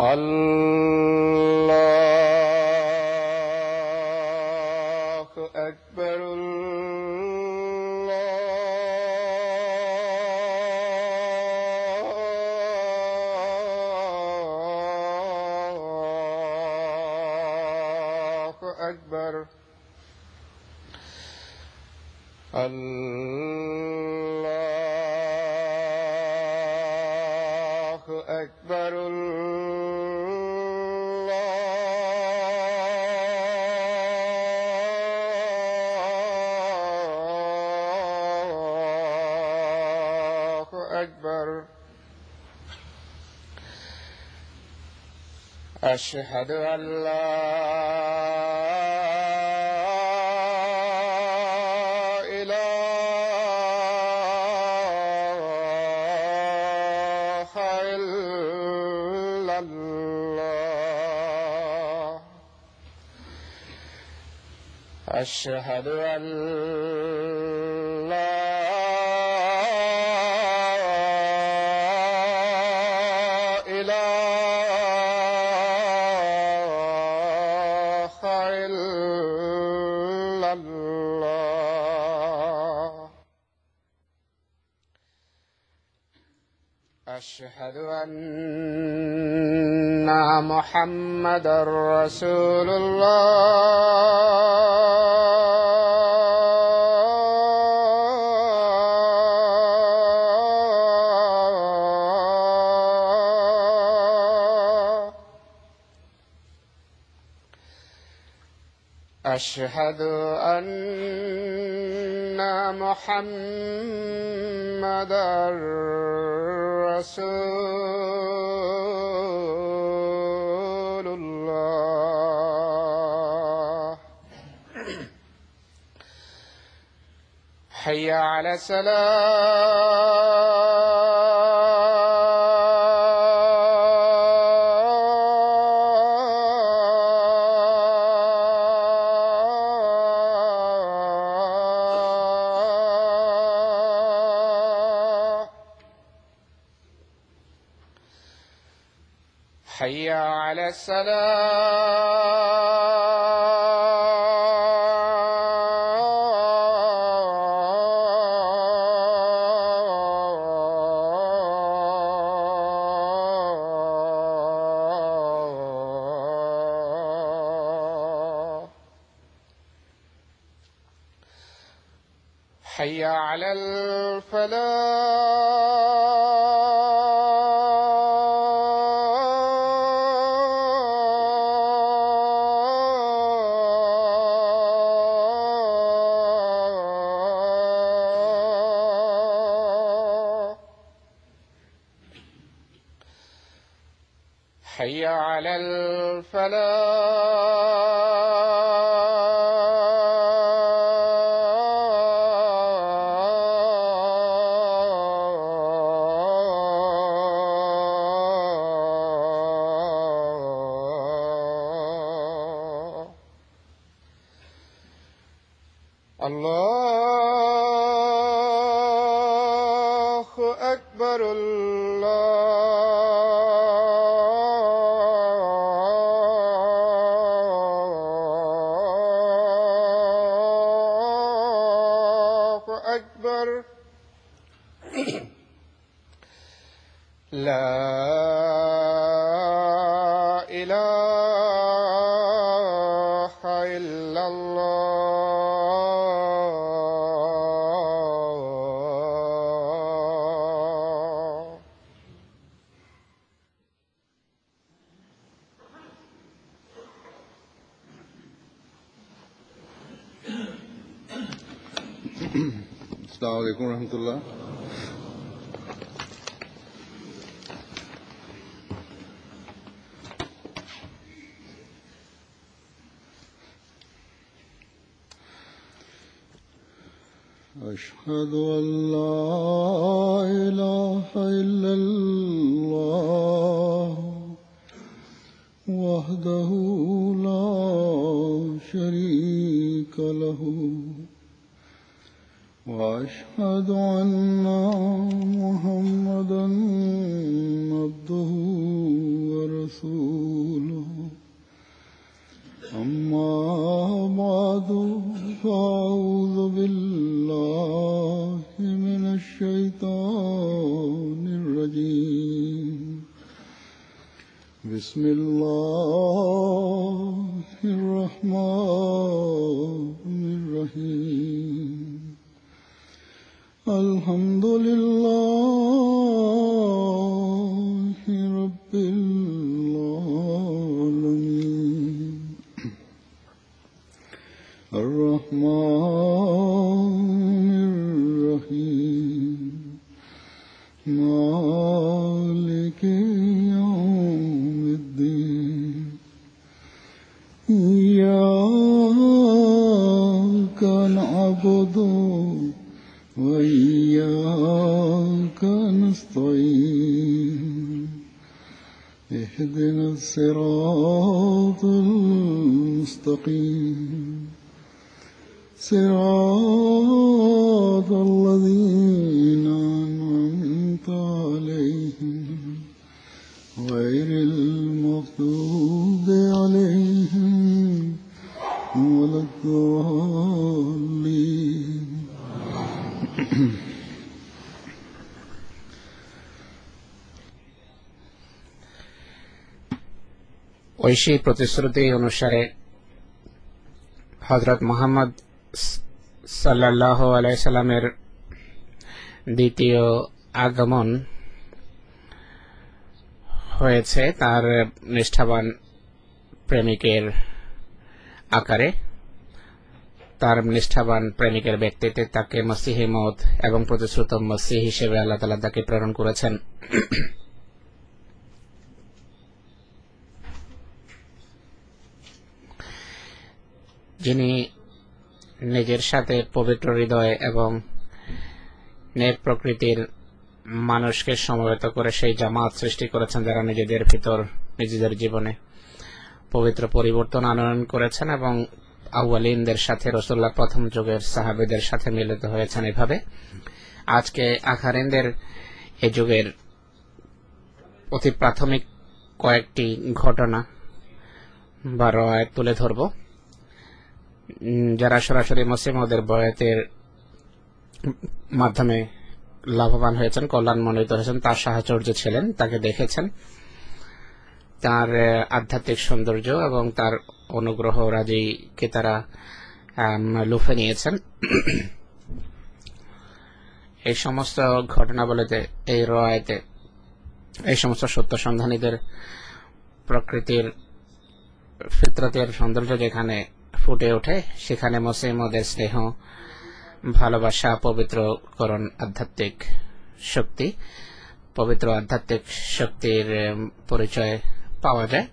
الله أكبر. الله أكبر. الله أكبر. الله أكبر. أشهد أن لا إله إلا الله. أشهد أن لا إله إلا الله. أشهد أن محمدًا رسول الله. أشهد أن محمدًا رسول الله. حي على الصلاة. حي على الصلاة. حي على الفلاح. حي على الفلاح. الله أكبر. الله أكبر. لا إله إلا الله. السلام عليكم ورحمة الله. أشهد أن لا إله إلا الله وحده لا شريك له وأشهد أن محمدًا عبده ورسوله ورسوله أما بعد فأعوذ بالله من الشيطان الرجيم بسم الله الرحمن الرحيم الحمد لله رب العالمين الرحمن الرحيم مالك يوم الدين إياك نعبد وإياك نستعين اهدنا الصراط المستقيم صراط الذين أنعمت عليهم غير المغضوب عليهم ولا الضالين ঐশী প্রতিশ্রুতি অনুসারে হযরত মুহাম্মদ সাল্লাল্লাহু আলাইহি সাল্লামের দ্বিতীয় আগমন হয়েছে তার নিষ্ঠাবান প্রেমিকের আকারে। তার নিষ্ঠাবান প্রেমিকের ব্যক্তিত্বে তাকে মসিহে মউদ এবং প্রতিশ্রুত মসিহ হিসেবে আল্লাহ তাআলা তাকে প্রেরণ করেছেন। যিনি নিজের সাথে পবিত্র হৃদয় এবং নেক প্রকৃতির মানুষকে সমবেত করে সেই জামাত সৃষ্টি করেছেন যারা নিজেদের ভিতর নিজেদের জীবনে পবিত্র পরিবর্তন আনয়ন করেছেন এবং আউয়ালিনদের সাথে রাসূলুল্লাহ প্রথম যুগের সাহাবীদের সাথে মিলিত হয়েছেন। এভাবে আজকে আখারিনদের এই যুগের অতি প্রাথমিক কয়েকটি ঘটনা বা রওয়ায়াত তুলে ধরব, যারা সরাসরি মসিহ মউদের বয়াতের মাধ্যমে লাভবান হয়েছেন, কল্যাণমণ্ডিত হয়েছেন, তার সাহচর্য ছিলেন, তাকে দেখেছেন, তার আধ্যাত্মিক সৌন্দর্য এবং তার অনুগ্রহ রাজিকে তারা লুফে নিয়েছেন। এই সমস্ত ঘটনাবলিতে এই রওয়ায়াতে এই সমস্ত সত্য সন্ধানীদের প্রকৃতির ফিতরতের সৌন্দর্য যেখানে ফুটে ওঠে, সেখানে মসিহ মউদের স্নেহ, ভালোবাসা, পবিত্রকরণ, আধ্যাত্মিক শক্তি, পবিত্র আধ্যাত্মিক শক্তির পরিচয় পাওয়া যায়,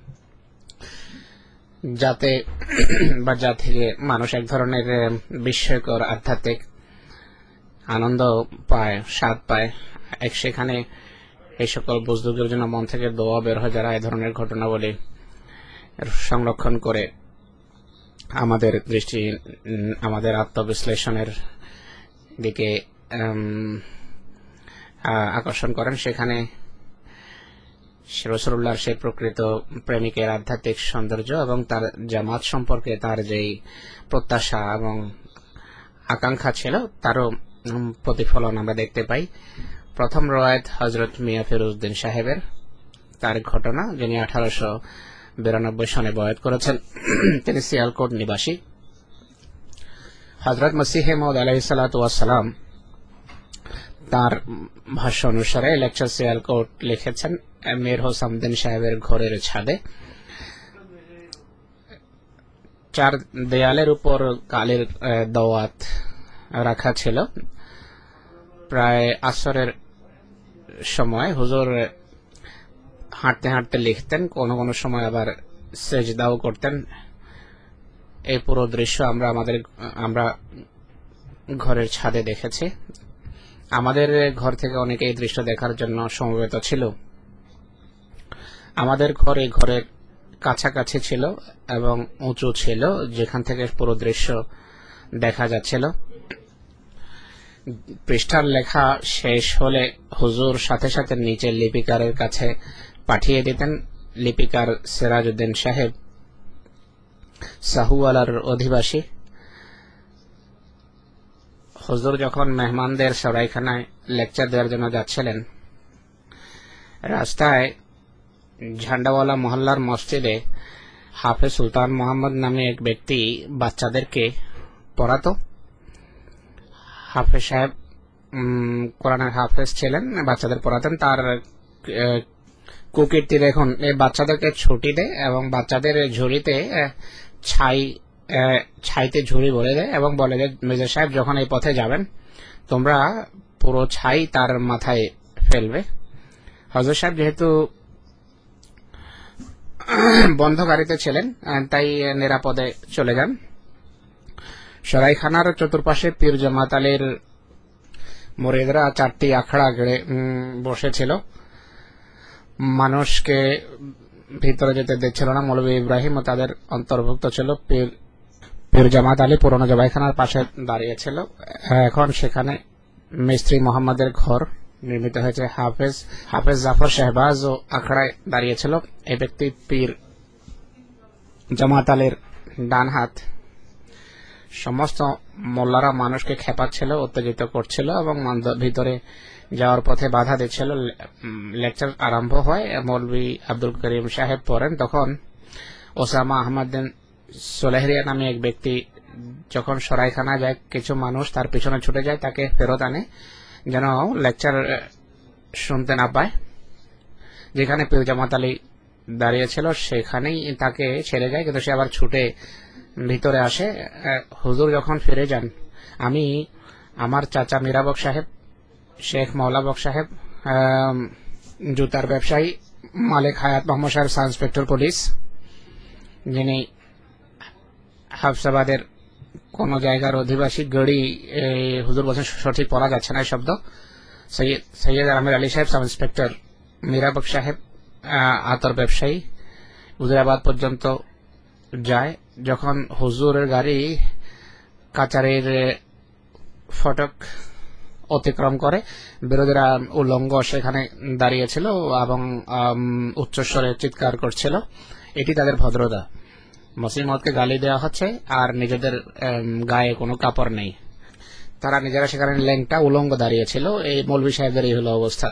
যাতে বা যা থেকে মানুষ এক ধরনের বিস্ময়কর আধ্যাত্মিক আনন্দ পায়, স্বাদ পায়। সেখানে এই সকল বুজুর্গের জন্য মন থেকে দোয়া বের হয় যারা এই ধরনের ঘটনাবলী সংরক্ষণ করে আমাদের দৃষ্টি, আমাদের আত্মবিশ্লেষণের দিকে আকর্ষণ করেন। সেখানে রাসূলুল্লাহর সেই প্রকৃত প্রেমিকের আধ্যাত্মিক সৌন্দর্য এবং তার জামাত সম্পর্কে তার যেই প্রত্যাশা এবং আকাঙ্ক্ষা ছিল তারও প্রতিফলন আমরা দেখতে পাই। প্রথম রওয়ায়াত হযরত মিয়া ফিরোজউদ্দিন সাহেবের, তার ঘটনা, যিনি 1892 সনে বয়াত করেছেন। তিনি সিয়ালকোট নিবাসী। হযরত মসিহে মউদ আলাইহিস সালাতু ওয়াস সালাম তার ভাষ্য অনুসারে লেকচার সিয়ালকোট লিখেছেন মীর হোসামউদ্দিন সাহেবের ঘরের ছাদে। 4 দেয়ালের উপর কালির দাওয়াত রাখা ছিল। প্রায় আসরের সময় হুজুর হাঁটতে হাঁটতে লিখতেন, কোনো কোনো সময় আবার সেজদাও করতেন। এই পুরো দৃশ্য আমরা ঘরের ছাদে দেখেছি। আমাদের ঘর থেকে অনেকে এই দৃশ্য দেখার জন্য সমবেত ছিল। আমাদের ঘরের কাছাকাছি ছিল এবং উঁচু ছিল, যেখান থেকে পুরো দৃশ্য দেখা যাচ্ছিল। পৃষ্ঠার লেখা শেষ হলে হুজুর সাথে সাথে নিচে লিপিকারের কাছে পাঠিয়ে দিতেন লিপিকার সিরাজউদ্দিন সাহেব সাহুওয়ালার অধিবাসী। হুজুর যখন মেহমানদের সরাইখানায় লেকচার দেওয়ার জন্য যাচ্ছিলেন, রাস্তায় ঝান্ডাওয়ালা মহল্লার মসজিদে হাফেজ সুলতান মোহাম্মদ নামে এক ব্যক্তি বাচ্চাদেরকে পড়াতো। হাফেজ সাহেব কোরআনের হাফেজ ছিলেন, বাচ্চাদের পড়াতেন। তার কুকীর্তি দেখুন, এই বাচ্চাদেরকে ছুটি দেয় এবং বাচ্চাদের ঝুড়িতে ছাইতে ঝুড়ি ভরে দেয় এবং বলে যে মির্জা সাহেব যখন এই পথে যাবেন তোমরা পুরো ছাই তার মাথায় ফেলবে। হযরত সাহেব যেহেতু বন্ধ গাড়িতে ছিলেন তাই নিরাপদে চলে যান। সরাইখানার চতুর্পাশে পীর জামাত আলীর মুরিদরা 4টি আখড়া গেড়ে বসেছিল। মানুষকে ভিতরে যেতে দিচ্ছিল না। মৌলভী ইব্রাহিম ও তাদের অন্তর্ভুক্ত ছিল। পীর জামাত আলী পুরনো জবাইখানার পাশে দাঁড়িয়েছিল। এখন সেখানে মিস্ত্রি মোহাম্মদের ঘর নির্মিত হয়েছে। হাফেজ জাফর শাহবাজ ও আখড়ায় দাঁড়িয়েছিল। এই ব্যক্তি পীর জামাত আলীর ডান হাত। সমস্ত মোল্লারা মানুষকে খেপাচ্ছিল, উত্তেজিত করছিল এবং ভিতরে যাওয়ার পথে বাধা দিচ্ছিল। লেকচার আরম্ভ হয়, মৌলভী আব্দুল করিম সাহেব পড়েন। তখন ওসামা আহমদ সোলেহরিয়া নামে এক ব্যক্তি যখন সরাইখানা যায়, কিছু মানুষ তার পিছনে ছুটে যায়, তাকে ফেরত আনে যেন লেকচার শুনতে না পায়। যেখানে পীর জামাত আলী দাঁড়িয়েছিল সেখানেই তাকে ছেড়ে যায়, কিন্তু সে আবার ছুটে ভিতরে আসে। হুজুর যখন ফিরে যান, আমি আমার চাচা মীরাবক সাহেব, শেখ মৌলাবক সাহেব, জুতার ব্যবসায়ী মালিক হায়াত মোহাম্মদ সাহেব, সাব ইন্সপেক্টর পুলিশ, যিনি হাফসাবাদের কোন জায়গার অধিবাসী, গড়ি হুজুর বলছেন সঠিক পড়া যাচ্ছে না এই শব্দ, সৈয়দ আহমেদ আলী সাহেব, সাব ইন্সপেক্টর মীরাবক সাহেব আতর ব্যবসায়ী, উজিরাবাদ পর্যন্ত যায়। যখন হুজুরের গাড়ি কাচারের ফটক অতিক্রম করে, বিরোধীরা উলঙ্গ সেখানে দাঁড়িয়েছিল এবং উচ্চস্বরে চিৎকার করছিল। এটি তাদের ভদ্রতা। মুসলিম মতকে গালি দেওয়া হচ্ছে আর নিজেদের গায়ে কোনো কাপড় নেই। তারা নিজেরা সেখানে ল্যাংটা উলঙ্গ দাঁড়িয়েছিল। এই মৌলভী সাহেবদের এই হলো অবস্থা।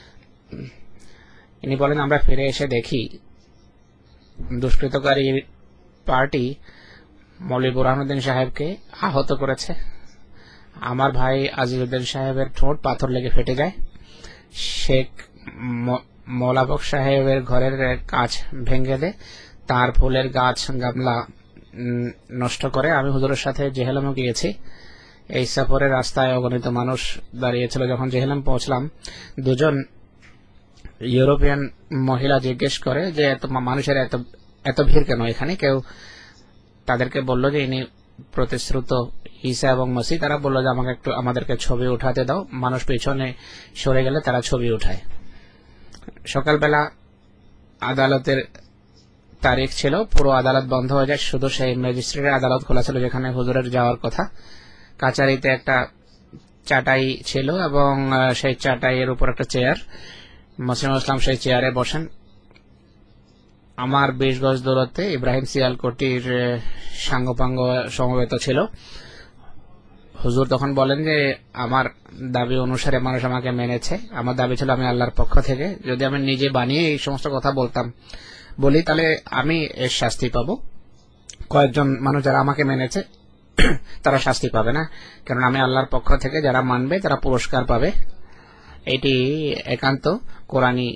ইনি বলেন, আমরা ফিরে এসে দেখি দুষ্কৃতকারী পার্টি মৌলভী বুরহানুদ্দিন সাহেবকে আহত করেছে। আমার ভাই আজিজউদ্দিন সাহেবের ঠোঁট পাথর লেগে ফেটে যায়। শেখ মৌলাবক সাহেবের ঘরের কাঁচ ভেঙে দেয়, তার ফুলের গাছ গামলা নষ্ট করে। আমি হুজুরের সাথে জেহেলামে গিয়েছি। এই সফরে রাস্তায় অগণিত মানুষ দাঁড়িয়েছিল। যখন জেহেলাম পৌঁছলাম, দুজন ইউরোপিয়ান মহিলা জিজ্ঞেস করে যে মানুষের এত ভিড় কেন এখানে। কেউ তাদেরকে বলল যে ইনি প্রতিশ্রুত ঈসা এবং মসিহ। তারা বলল যে আমাদেরকে ছবি উঠাতে দাও। মানুষ পিছনে সরে গেলে তারা ছবি উঠায়। সকালবেলা আদালতের তারিখ ছিল, পুরো আদালত বন্ধ হয়ে যায়, শুধু সেই ম্যাজিস্ট্রেটের আদালত খোলা ছিল যেখানে হুজুরের যাওয়ার কথা। কাচারিতে একটা চাটাই ছিল এবং সেই চাটাইয়ের উপর একটা চেয়ার। মুসলিম ইসলাম সেই চেয়ারে বসেন। আমার 20 গজ দূরত্বে ইব্রাহিম সিয়ালকোটির সাঙ্গপাঙ্গ সমবেত ছিল। হুজুর তখন বলেন যে আমার দাবি অনুসারে মানুষ আমাকে মেনেছে। আমার দাবি ছিল আমি আল্লাহর পক্ষ থেকে, যদি আমি নিজে বানিয়ে এই সমস্ত কথা বলি তাহলে আমি এর শাস্তি পাবো। কয়েকজন মানুষ যারা আমাকে মেনেছে তারা শাস্তি পাবে না, কারণ আমি আল্লাহর পক্ষ থেকে, যারা মানবে তারা পুরস্কার পাবে। এটি একান্ত কোরআনী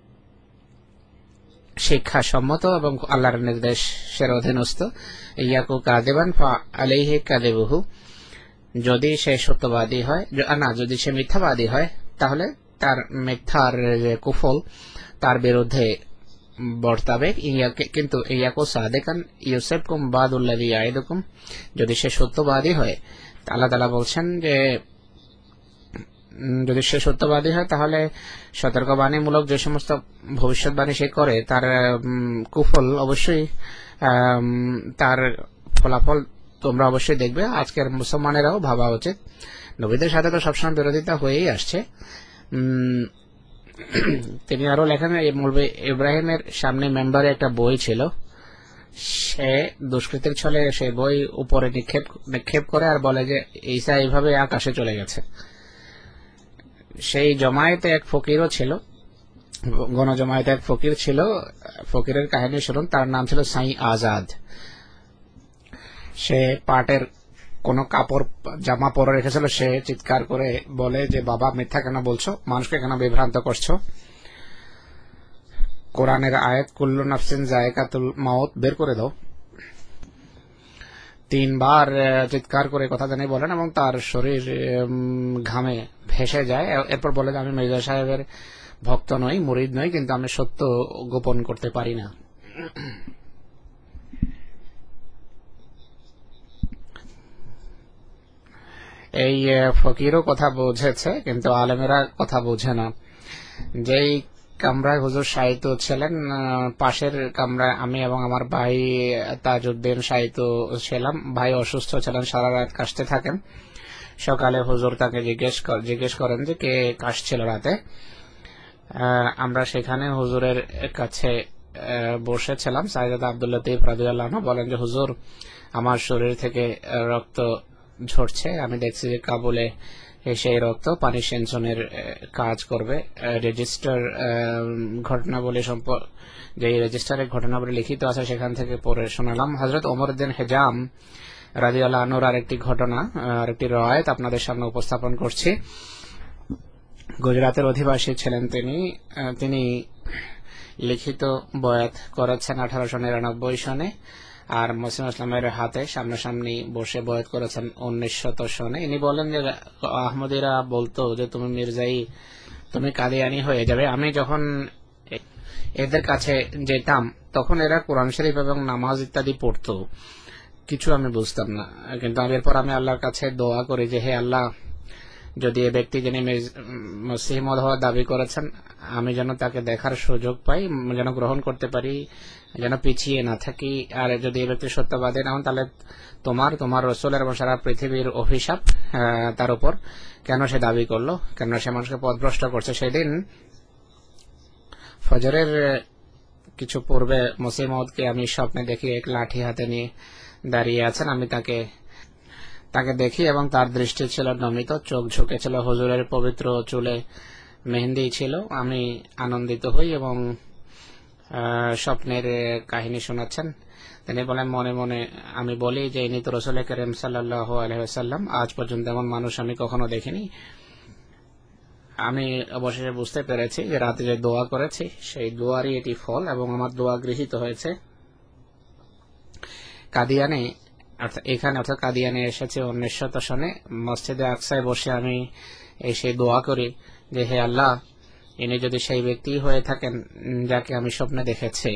শিক্ষা সম্মত এবং আল্লাহর নির্দেশের অধীনস্থ। ইয়াকু কাযিবান ফা আলাইহি কাযিবুহু, যদি সে সত্যবাদী হয়, যদি সে মিথ্যাবাদী হয় তাহলে তার মিথ্যার কুফল তার বিরুদ্ধে বর্তাবে। কিন্তু ইয়াকু সাদিকান ইউসিবকুম বাদুল্লাযী ইয়াইদুকুম, যদি সে সত্যবাদী হয়, আল্লাহ তাআলা বলছেন যে যদি সে সত্যবাদী হয় তাহলে সতর্কবাণীমূলক যে সমস্ত ভবিষ্যৎবাণী সে করে তার কুফল অবশ্যই, তার ফলাফল তোমরা অবশ্যই দেখবে। আজকের মুসলমানেরাও ভাবা উচিত। নবীদের সাথে তো সবসময় বিরোধিতা হয়েই আসছে। তিনি আরো লেখেন, এই মৌলভী ইব্রাহিমের সামনে মেম্বারে একটা বই ছিল, সে দুষ্কৃতির ছলে সে বই উপরে নিক্ষেপ করে আর বলে যে ঈসা এইভাবে আকাশে চলে গেছে। সেই জমায়েতে এক ফকিরও ছিল, গণজমায়েতে এক ফকির ছিল। ফকিরের কাহিনী শুনুন। তার নাম ছিল সাই আজাদ। সে পাটের কোন কাপড় জামা পরে রেখেছিল। সে চিৎকার করে বলে যে বাবা, মিথ্যা কেন বলছো, মানুষকে কেন বিভ্রান্ত করছো? কোরআনের আয়াত কুল্লু নাফসিন যায়কাতুল মাউত বের করে দাও। 3 বার চিৎকার করে কথা জানিয়ে বলেন এবং তার শরীর ঘামে ভেসে যায়। এরপর বলে যে আমি মির্জা সাহেবের ভক্ত নই, মুরিদ নই, কিন্তু আমি সত্য গোপন করতে পারি না। এই ফকিরও কথা বুঝেছে, কিন্তু আলেমেরা কথা বুঝে না। যেই কামরায় হুজুর শায়িত ছিলেন, পাশের কামরায় আমি এবং আমার ভাই তাজউদ্দিন শায়িত ছিলাম। ভাই অসুস্থ ছিলেন, সারা রাত কাশতে থাকেন। সকালে হুজুর তাকে জিজ্ঞেস করেন যে কে কাশছিল রাতে। আমরা সেখানে হুজুরের কাছে বসেছিলাম। সাইয়েদ আব্দুল লতিফ রাদিয়াল্লাহু আনহু বলেন যে হুজুর, আমার শরীর থেকে রক্ত ঝরছে। আমি দেখছি যে কাবুলে সেই রক্ত পানি সেঞ্চনের কাজ করবে। রেজিস্টার ঘটনাবলী যে রেজিস্টারের ঘটনাবলী লিখিত আছে সেখান থেকে পড়ে শোনালাম। হযরত ওমর উদ্দিন হেজাম রাদিয়াল্লাহু আনহুর আরেকটি ঘটনা, আরেকটি রওয়ায়াত আপনাদের সামনে উপস্থাপন করছি। গুজরাতের অধিবাসী ছিলেন তিনি লিখিত বয়াত করেছেন 1899 সনে, আর মুসলিম ইসলামের হাতে সামনাসামনি বসে বয়াত করেছেন 1900 সনে। ইনি বলেন যে আহমদীরা বলতো যে তুমি মির্জাই, তুমি কাদিয়ানি হয়ে যাবে। আমি যখন এদের কাছে যেতাম তখন এরা কোরআন শরীফ এবং নামাজ ইত্যাদি পড়তো, কিছু আমি বুঝতাম না। কিন্তু এরপর আমি আল্লাহর কাছে দোয়া করি যে হে আল্লাহ, যদি এই ব্যক্তি যিনি মসিহ মওউদ হওয়ার দাবি করেছেন, আমি যেন তাকে দেখার সুযোগ পাই, যেন গ্রহণ করতে পারি, যেন পিছিয়ে না থাকি। আর যদি এই ব্যক্তি সত্যবাদী না হন, তাহলে তোমার রসুলের এবং সারা পৃথিবীর অভিশাপ তার উপর। কেন সে দাবি করলো, কেন সে মানুষকে পথভ্রষ্ট করছে। সেদিন ফজরের কিছু পূর্বে মসিহ মওউদকে আমি স্বপ্নে দেখি এক লাঠি হাতে নিয়ে দাঁড়িয়ে আছেন। আমি তাকে দেখি এবং তার দৃষ্টি ছিল নমিত, চোখ ঝুঁকেছিল, হুজুরের পবিত্র চুলে মেহেন্দি ছিল। আমি আনন্দিত হই এবং স্বপ্নের কাহিনী শোনাচ্ছেন। তিনি বলেন, মনে মনে আমি বলি যে ইনি তো রাসূল করিম সাল্লাল্লাহু আলাইহি ওয়াসাল্লাম, আজ পর্যন্ত এমন মানুষ আমি কখনো দেখিনি। আমি অবশেষে বুঝতে পেরেছি যে রাতে যে দোয়া করেছি সেই দোয়ারই এটি ফল এবং আমার দোয়া গৃহীত হয়েছে। কাদিয়ানে অর্থাৎ কাদিয়ানে এসেছে 1900 সনে। মসজিদে আকসায় বসে আমি সেই দোয়া করি যে হে আল্লাহ, ইনি যদি সেই ব্যক্তি হয়ে থাকেন যাকে আমি স্বপ্নে দেখেছি,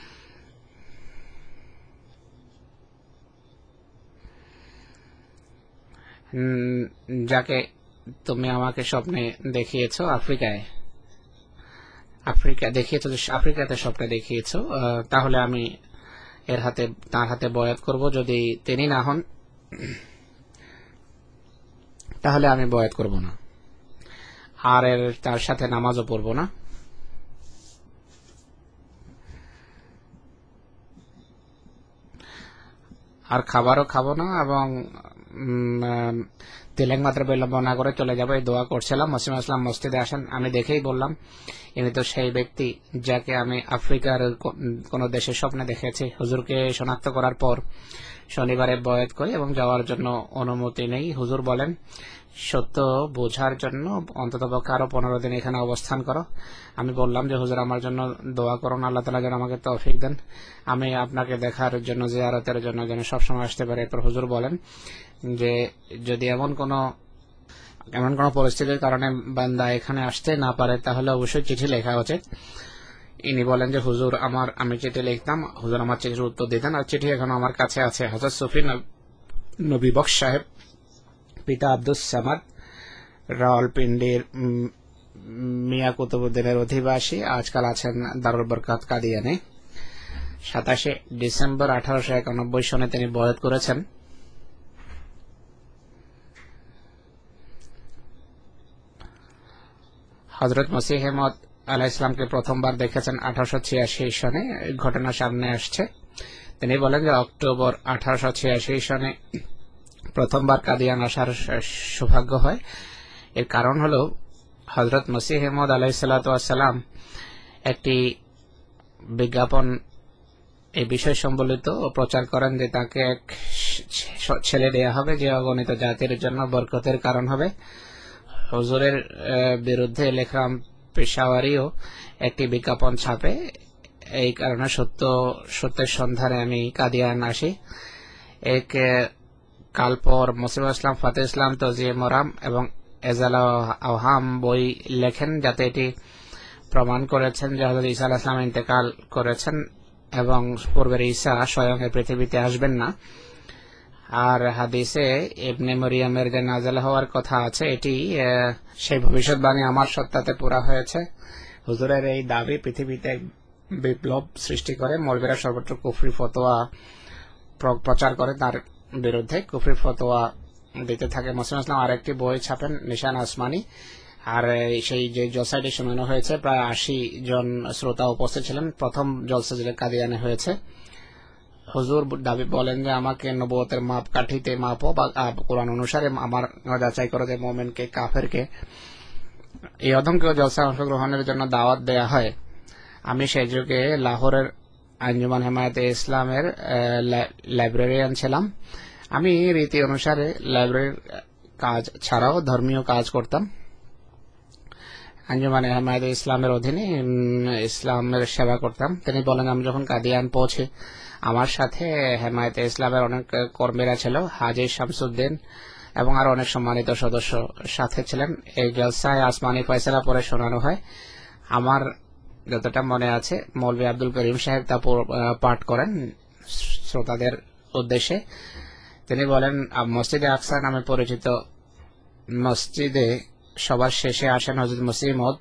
যাকে তুমি আমাকে স্বপ্নে দেখিয়েছো আফ্রিকাতে স্বপ্নে দেখিয়েছো, তাহলে আমি তার হাতে বয়াত করব। যদি তিনি না হন তাহলে আমি বয়াত করব না, আর তার সাথে নামাজও পড়ব না। আর খাবারও খাবো না এবং তিলেক মাত্র বিলম্ব না করে চলে যাবো, এই দোয়া করছিলাম। মুসলিম ইসলাম মসজিদে আসেন। আমি দেখেই বললাম, ইনি তো সেই ব্যক্তি যাকে আমি আফ্রিকার কোন দেশের স্বপ্নে দেখেছি। হুজুরকে শনাক্ত করার পর শনিবারে বয়াত করি এবং যাওয়ার জন্য অনুমতি নেই। হুজুর বলেন, সত্য বোঝার জন্য অন্ততপক্ষে আরো 15 দিন এখানে অবস্থান করো। আমি বললাম যে হুজুর, আমার জন্য দোয়া করুন, আল্লাহ তাআলা যেন আমাকে তৌফিক দেন, আমি আপনাকে দেখার জন্য, জিয়ারতের জন্য যেন সবসময় আসতে পারি। এরপর হুজুর বলেন যে যদি এমন কোন পরিস্থিতির কারণে বান্দা এখানে আসতে না পারে তাহলে অবশ্যই চিঠি লেখা উচিত। ইনি বলেন যে হুজুর, আমি চিঠি লিখতাম, হুজুর আমার চিঠির উত্তর দিতেন, আর চিঠি এখন আমার কাছে আছে। হযরত সুফি নবী বক্স সাহেব, পিতা আব্দুস সামাদ, রাওয়ালপিন্ডির মিয়া কুতুবউদ্দিনের অধিবাসী, আজকাল আছেন দারুল বরকত কাদিয়ানে। 27 ডিসেম্বর 1891 সনে তিনি বয়াত করেছেন। হযরত মসিহ মওউদ আলাইহিস সালামকে প্রথমবার দেখেছেন 1886 সনে। ঘটনা সামনে আসছে। তিনি বলেন যে অক্টোবর 1886 সনে প্রথমবার কাদিয়ান আসার সৌভাগ্য হয়। এর কারণ হলো হযরত মসিহ মাউদ আলাইহিস সালাতু ওয়াস সালাম একটি বিজ্ঞাপন এই বিষয় সম্বলিত প্রচার করেন যে তাকে এক ছেলে দেয়া হবে যে অগণিত জাতির জন্য বরকতের কারণ হবে। হুজুরের বিরুদ্ধে লেখরাম পেশাওয়ারিও একটি বিজ্ঞাপন ছাপে। এই কারণে সত্যের সন্ধানে আমি কাদিয়ান আসি। এক কাল পর মুসলিম ইসলাম, ফাতে ইসলাম, তজিয়ে মোরাম এবং এজাল আওহাম বই লেখেন, যাতে এটি প্রমাণ করেছেন যে হযরত ঈসা আলাইহিস সালাম ইন্তেকাল করেছেন এবং পূর্বের ঈসা স্বয়ং এই পৃথিবীতে আসবেন না। আর হাদিসে ইবনে মরিয়মের যে নাযিল হওয়ার কথা আছে, এটি সেই ভবিষ্যৎবাণী আমার সত্তাতে পুরা হয়েছে। হুজুরের এই দাবি পৃথিবীতে বিপ্লব সৃষ্টি করে। মৌলবীরা সর্বত্র কুফরি ফতোয়া প্রচার করে, তার বিরুদ্ধে কুফরি ফতোয়া দিতে থাকে। মুসলিম ইসলাম আরেকটি বই ছাপেন, নিশান আসমানি। আর সেই যে জলসাটি শোনানো হয়েছে, প্রায় 80 জন শ্রোতা উপস্থিত ছিলেন। প্রথম জলসা যেটা কাদিয়ানে হয়েছে। হুজুর দাবি বলেন যে আমাকে নবুয়তের মাপকাঠিতে মাপো বা কোরআন অনুসারে আমার যাচাই করো যে মুমিনকে কাফেরকে। এই অধমকেও জলসা অংশগ্রহণের জন্য দাওয়াত দেয়া হয়। আমি সেই যুগে লাহোরের আঞ্জুমান হেমায়েতে ইসলামের লাইব্রেরিয়ান ছিলাম। আমি রীতি অনুসারে লাইব্রেরির কাজ ছাড়াও ধর্মীয় কাজ করতাম। আঞ্জুমানে হেমায়েতে ইসলামের অধীনে ইসলামের সেবা করতাম। তিনি বলেন আমি যখন কাদিয়ান পৌঁছে আমার সাথে হেমায়েতে ইসলামের অনেক কর্মীরা ছিল, হাজী শামসুদ্দিন এবং আরো অনেক সম্মানিত সদস্য সাথে ছিলেন। এই জলসায় আসমানি ফয়সালা পরে শোনানো হয়। আমার যতটা মনে আছে, মৌলভী আব্দুল করিম সাহেব তা পাঠ করেন শ্রোতাদের উদ্দেশ্যে। তিনি বলেন মসজিদে আকসা নামে পরিচিত মসজিদে সবার শেষে আসেন হযরত মসিহ মাউদ।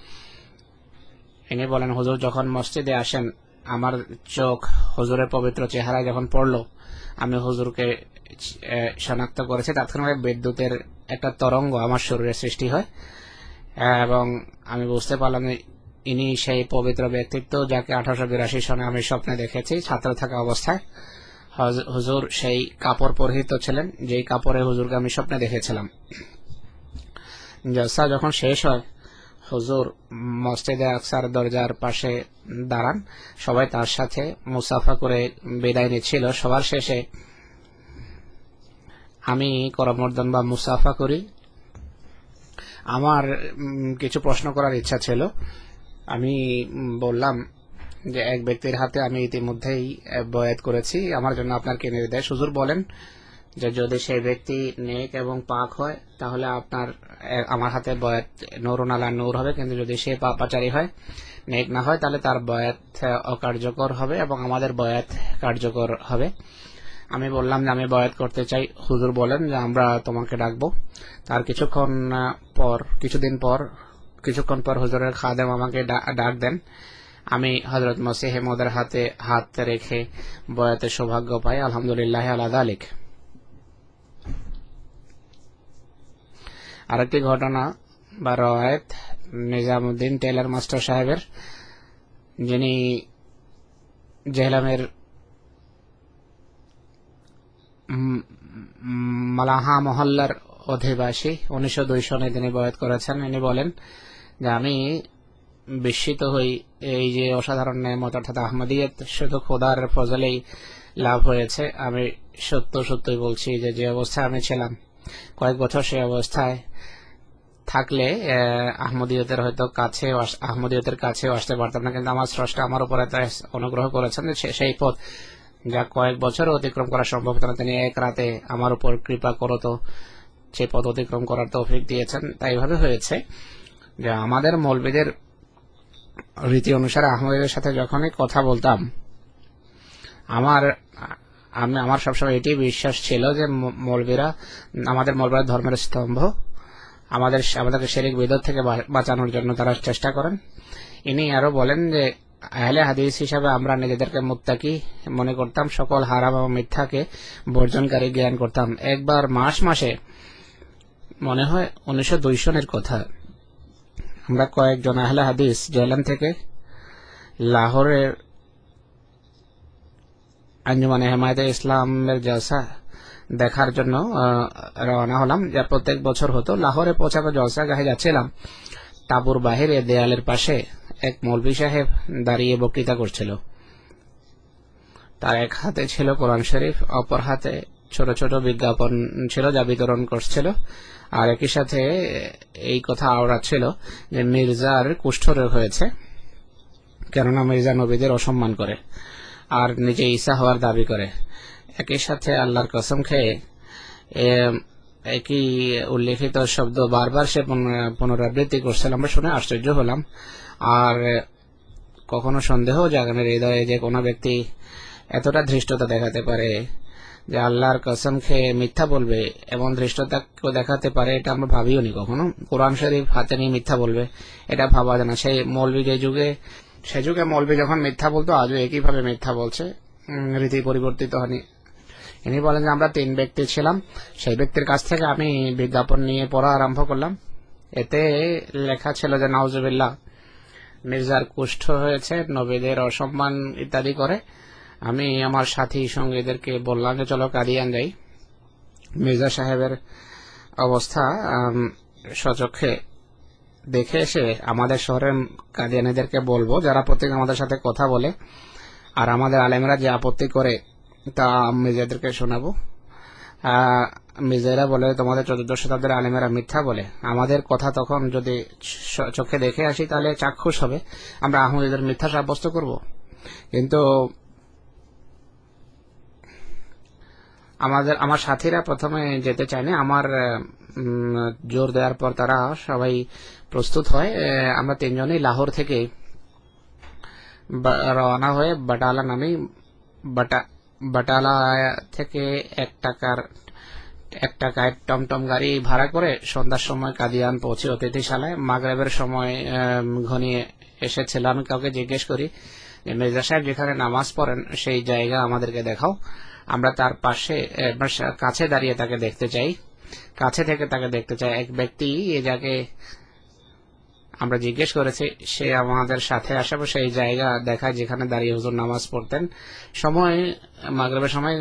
ইনি বলেন হুজুর যখন মসজিদে আসেন, আমার চোখ হুজুরের পবিত্র চেহারা যখন পড়লো, আমি হুজুরকে শনাক্ত করেছি। তাৎক্ষণিক বিদ্যুতের একটা তরঙ্গ আমার শরীরে সৃষ্টি হয় এবং আমি বুঝতে পারলাম ইনি সেই পবিত্র ব্যক্তিত্ব যাকে 1882 সনে আমি স্বপ্নে দেখেছি ছাত্র থাকা অবস্থায়। হুজুর সেই কাপড় পরিহিত ছিলেন যেই কাপড়ে হুজুরকে আমি স্বপ্নে দেখেছিলাম। জলসা যখন শেষ হয়, হুজুর মসজিদে আকসার দরজার পাশে দাঁড়ান। সবাই তার সাথে মুসাফা করে বিদায় নিচ্ছিল। সবার শেষে আমি করমর্দন বা মুসাফা করি। আমার কিছু প্রশ্ন করার ইচ্ছা ছিল। আমি বললাম যে এক ব্যক্তির হাতে আমি ইতিমধ্যেই বয়াত করেছি, আমার জন্য আপনার কি নির্দেশ? হুজুর বলেন যে যদি সেই ব্যক্তি নেক এবং পাক হয় তাহলে আমার হাতে বয়াত নূরুন আলা নূর হবে, কিন্তু যদি সে পাপাচারী হয়, নেক না হয়, তাহলে তার বয়াত অকার্যকর হবে এবং আমাদের বয়াত কার্যকর হবে। আমি বললাম যে আমি বয়াত করতে চাই। হুজুর বলেন যে আমরা তোমাকে ডাকবো। তার কিছুক্ষণ পর হুজুরের খাদেম আমাকে ডাক দেন। আমি হযরত মসিহ মাউদের হাতে হাত রেখে বয়াতের সৌভাগ্য পাই। আলহামদুলিল্লাহ আলা যালিক। আরেকটি ঘটনা বা রওয়ায়াত নিজামউদ্দিন টেইলর মাস্টার সাহেবের, যিনি জেহলামের মালাহা মহল্লার অধিবাসী। 1902 সনে তিনি বয়াত করেছেন। ইনি বলেন যে আমি বিস্মিত হই, এই যে অসাধারণ নেয়ামত অর্থাৎ আহমদিয়ত শুধু খোদার ফজলেই লাভ হয়েছে। আমি সত্যই বলছি যে অবস্থায় আমি ছিলাম, কয়েক বছর সেই অবস্থায় থাকলে আহমদিয়তের কাছেও আসতে পারতাম না। কিন্তু আমার স্রষ্টা আমার উপরে অনুগ্রহ করেছেন যে সেই পথ যা কয়েক বছর অতিক্রম করা সম্ভব হতো না, তিনি এক রাতে আমার উপর কৃপা করত সেই পথ অতিক্রম করার তৌফিক দিয়েছেন। তাই ভাবে হয়েছে যে আমাদের মৌলবীদের রীতি অনুসারে আহমদীদের সাথে যখনই কথা বলতাম, আমার সবসময় এটি বিশ্বাস ছিল যে আমাদের মৌলবীরা ধর্মের স্তম্ভ। আমাদেরকে শিরক বিদআত থেকে বাঁচানোর জন্য তারা চেষ্টা করেন। ইনি আরো বলেন যে আহলে হাদিস হিসাবে আমরা নিজেদেরকে মুত্তাকি মনে করতাম, সকল হারাম এবং মিথ্যাকে বর্জনকারী জ্ঞান করতাম। একবার মাসে মনে হয় 1902 সনের কথা, আমরা কয়েকজন আহলে হাদিস জেলান থেকে লাহোরের আঞ্জুমানে হেমায়েতে ইসলামের জলসা দেখার জন্য রওনা হলাম, যা প্রত্যেক বছর হতো। লাহোরে পৌঁছাবার জলসাগাহে যাচ্ছিলাম, তাঁবুর বাহিরে দেয়ালের পাশে এক মৌলভী সাহেব দাঁড়িয়ে বক্তৃতা করছিল। তার এক হাতে ছিল কোরআন শরীফ, অপর হাতে ছোট ছোট বিজ্ঞাপন ছিল যা বিতরণ করছিল, আর একই সাথে এই কথা আওড়াচ্ছিল যে মির্জার কুষ্ঠরোগ হয়েছে, কেননা মির্জা নবীদের অসম্মান করে আর নিজে ঈসা হওয়ার দাবি করে। একই সাথে আল্লাহর কসম খেয়ে একই উল্লেখিত শব্দ বারবার সে পুনরাবৃত্তি করছিল। আমরা শুনে আশ্চর্য হলাম, আর কখনো সন্দেহ জাগানোর হৃদয়ে যে কোনো ব্যক্তি এতটা ধৃষ্টতা দেখাতে পারে যে আল্লাহর কসম খেয়ে মিথ্যা বলবে, এমন ধৃষ্টতা কেউ দেখাতে পারে, এটা আমরা ভাবিও নি কখনো। কোরআন শরীফ হাতে নিয়ে মিথ্যা বলবে, এটা ভাবা যায় না। সেই মৌলভী সে যুগে মৌলভী যখন মিথ্যা বলতো, আজও একইভাবে মিথ্যা বলছে, রীতি পরিবর্তিত হয়নি। ইনি বলেন যে আমরা 3 ব্যক্তি ছিলাম, সেই ব্যক্তির কাছ থেকে আমি বিজ্ঞাপন নিয়ে পড়া আরম্ভ করলাম। এতে লেখা ছিল যে নাউজুবিল্লাহ, মির্জার কুষ্ঠ হয়েছে, নবীদের অসম্মান ইত্যাদি করে। আমি আমার সাথী সঙ্গীদেরকে বললাম যে চলো কাদিয়ান যাই। মির্জা সাহেবের অবস্থা সচক্ষে দেখে এসে আমাদের শহরের কাদিয়ানীদেরকে বলবো, যারা প্রত্যেক আমাদের সাথে কথা বলে আর আমাদের আলেমরা যে আপত্তি করে তা মির্জাদেরকে শোনাবো। মির্জারা বলে তোমাদের 14 শতাব্দীর আলেমেরা মিথ্যা বলে, আমাদের কথা তখন যদি চোখে দেখে আসি তাহলে চাক্ষুষ হবে, আমরা আহমদীদের মিথ্যা সাব্যস্ত করব। কিন্তু আমার সাথীরা প্রথমে যেতে চায়নি, আমার জোর দেওয়ার পর তারা সবাই প্রস্তুত হয়। আমরা 3 জনই লাহোর থেকে রওনা হয়ে বাটালা নামে, বাটালা থেকে 1 টাকায় টমটম গাড়ি ভাড়া করে সন্ধ্যার সময় কাদিয়ান পৌঁছে অতিথিশালায়। মাগরিবের সময় ঘনিয়ে এসেছিল। আমি কাউকে জিজ্ঞেস করি যে মির্জা সাহেব যেখানে নামাজ পড়েন সেই জায়গা আমাদেরকে দেখাও। আমরা তার পাশে কাছে দাঁড়িয়ে তাকে দেখতে চাই, কাছে থেকে তাকে দেখতে চাই। এক ব্যক্তি যাকে আমরা জিজ্ঞেস করেছি সে আমাদের সাথে আসবে সেই জায়গা দেখায় যেখানে দাঁড়িয়ে হুজুর নামাজ পড়তেন। মাগরিবের সময়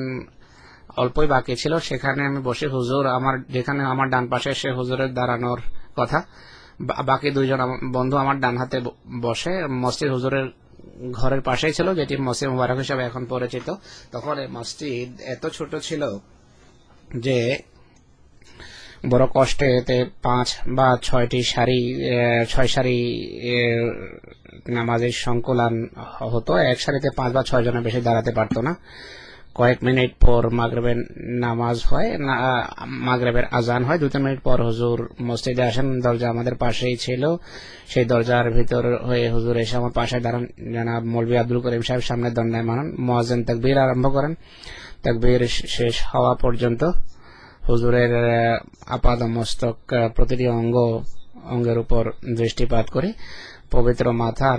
অল্পই বাকি ছিল, সেখানে আমি বসে হুজুর যেখানে আমার ডান পাশে সে হুজুরের দাঁড়ানোর কথা, বাকি 2 জন বন্ধু আমার ডান হাতে বসে। মসজিদ হুজুরের ঘরের পাশেই ছিল, যেটি মসজিদ মুবারক হিসাবে এখন পরিচিত। তখন এই মসজিদ এত ছোট ছিল যে বড় কষ্টে এতে 5 বা 6 সারি নামাজের সংকুলান হতো। এক সারিতে 5 বা 6 জনের বেশি দাঁড়াতে পারতো না। কয়েক মিনিট পর মাগরিবের নামাজ হয়, মাগরিবের আজান হয়। 2-3 মিনিট পর হুজুর মসজিদে আসেন। দরজা আমাদের পাশেই ছিল, সেই দরজার ভিতর হয়ে হুজুর এসে আমার পাশে দাঁড়ান। জনাব মৌলভী আব্দুল করিম সাহেব সামনে দণ্ডায়মান। মুয়াজ্জিন তাকবীর আরম্ভ করেন। তাকবীর শেষ হওয়া পর্যন্ত হুজুরের আপাদমস্তক প্রতিটি অঙ্গের উপর দৃষ্টিপাত করে পবিত্র মাথার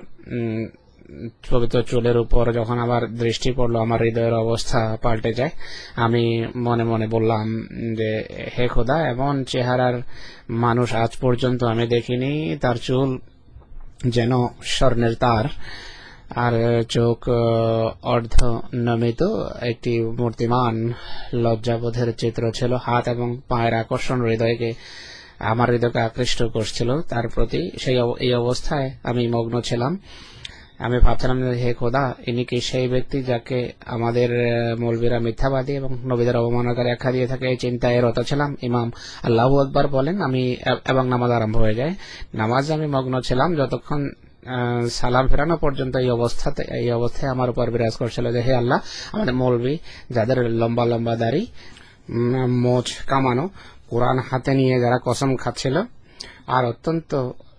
পবিত্র চুলের উপর যখন আবার দৃষ্টি পড়লো, আমার হৃদয়ের অবস্থা পাল্টে যায়। আমি মনে মনে বললাম যে হে খোদা, এমন চেহারার মানুষ আজ পর্যন্ত আমি দেখিনি। তার চুল যেন স্বর্ণের তার, আর চোখ অর্ধ নমিত। একটি মূর্তিমান লজ্জাবোধের চিত্র ছিল। হাত এবং পায়ের আকর্ষণ আমার হৃদয়কে আকৃষ্ট করছিল তার প্রতি। এই অবস্থায় আমি মগ্ন ছিলাম। আমি ভাবছিলাম হে খোদা, ইনি কি সেই ব্যক্তি যাকে আমাদের মৌলবীরা মিথ্যাবাদী এবং নবীদের অবমাননাকারী আখ্যা দিয়ে থাকে? এই চিন্তায় রত ছিলাম। ইমাম আল্লাহু আকবার বলেন এবং নামাজ আরম্ভ হয়ে যায়। নামাজ আমি মগ্ন ছিলাম যতক্ষণ সালাম ফেরানো পর্যন্ত। এই অবস্থায় আমার উপর বিরাজ করছিল যে হে আল্লাহ, আমাদের মৌলবী যাদের লম্বা লম্বা দাড়ি, মোচ কামানো, কোরআন হাতে নিয়ে যারা কসম খাচ্ছিল আর অত্যন্ত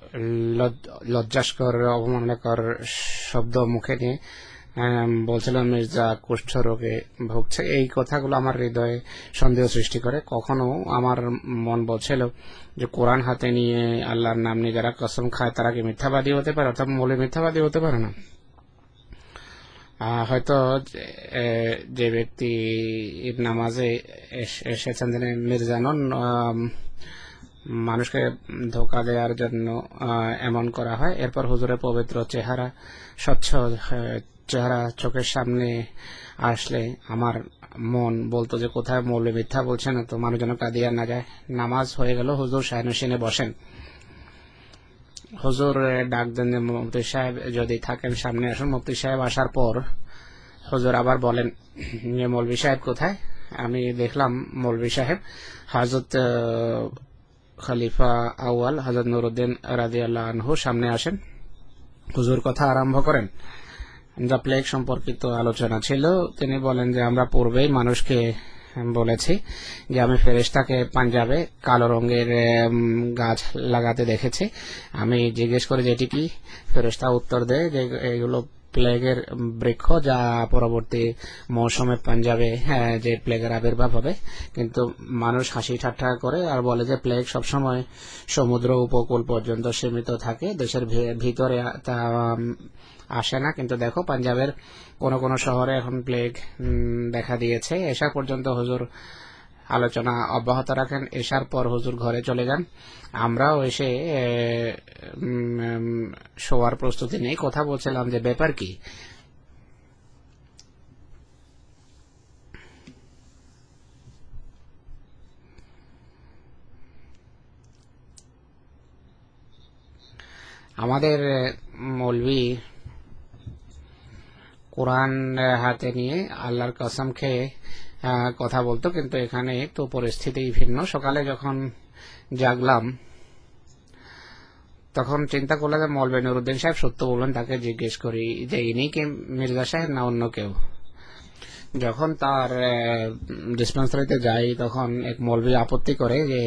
লজ্জাস্কর অবমাননাকর শব্দ মুখে নিয়ে বলছিল মির্জা কুষ্ঠ রোগে ভুগছে, এই কথাগুলো আমার হৃদয়ে সন্দেহ সৃষ্টি করে। কখনো আমার মন বলছিল যে কোরআন হাতে নিয়ে আল্লাহর নাম নিয়ে যারা কসম খায় তারা কি মিথ্যাবাদী হতে পারে, অর্থাৎ মৌলবী মিথ্যাবাদী হতে পারে না? হয়তো যে ব্যক্তি নামাজে এসেছেন তিনি মির্জা নন, মানুষকে ধোঁকা দেওয়ার জন্য এমন করা হয়। এরপর হুজুরের পবিত্র চেহারা, স্বচ্ছ চেহারা চোখের সামনে আসলে আমার মন বলতো যে কোথায় মৌলবী মিথ্যা বলছে না, তো মানুষ যেন কাঁদিয়া না যায়। নামাজ হয়ে গেল, হুজুর শায়নশীনে বসেন। হুজুর ডাক দেন যে মুফতি সাহেব যদি থাকেন সামনে আসুন। মুফতি সাহেব আসার পর হুজুর আবার বলেন যে মৌলবী সাহেব কোথায়? আমি দেখলাম মৌলবী সাহেব হযরত খলিফা আউয়াল হযরত নুরউদ্দিন রাদিয়াল্লাহু আনহু সামনে আসেন। হুজুর কথা আরম্ভ করেন, যা প্লেগ সম্পর্কিত আলোচনা ছিল। তিনি বলেন যে আমরা পূর্বেই মানুষকে বলেছি যে আমি ফেরেশতাকে পাঞ্জাবে কালো রঙের গাছ লাগাতে দেখেছি। আমি জিজ্ঞেস করি যে এটি কি? ফেরেশতা উত্তর দেয় যে এগুলো প্লেগের বৃক্ষ, যা পরবর্তী মৌসুমে পাঞ্জাবে যে প্লেগের আবির্ভাব হবে। কিন্তু মানুষ হাসি ঠাট্টা করে আর বলে যে প্লেগ সবসময় সমুদ্র উপকূল পর্যন্ত সীমিত থাকে, দেশের ভিতরে তা আসে না। কিন্তু দেখো পাঞ্জাবের কোন কোন শহরে এখন প্লেগ দেখা দিয়েছে। এশা পর্যন্ত হুজুর আলোচনা অব্যাহত রাখেন। এশার পর হুজুর ঘরে চলে যান। আমরাও এসে শোয়ার প্রস্তুতি নেই। কথা বলছিলাম যে ব্যাপার কি। আমাদের মৌলভী কোরআন হাতে নিয়ে আল্লাহর কসম খেয়ে কথা বলতো, কিন্তু এখানে তো পরিস্থিতি ভিন্ন। সকালে যখন জাগলাম তখন চিন্তা করলাম যে মৌলভী নুরউদ্দিন সাহেব সত্য বলবেন, তাকে জিজ্ঞেস করি যে ইনি কি মির্জা সাহেব না অন্য কেউ। যখন তার ডিসপেন্সারিতে যাই তখন এক মৌলভী আপত্তি করে যে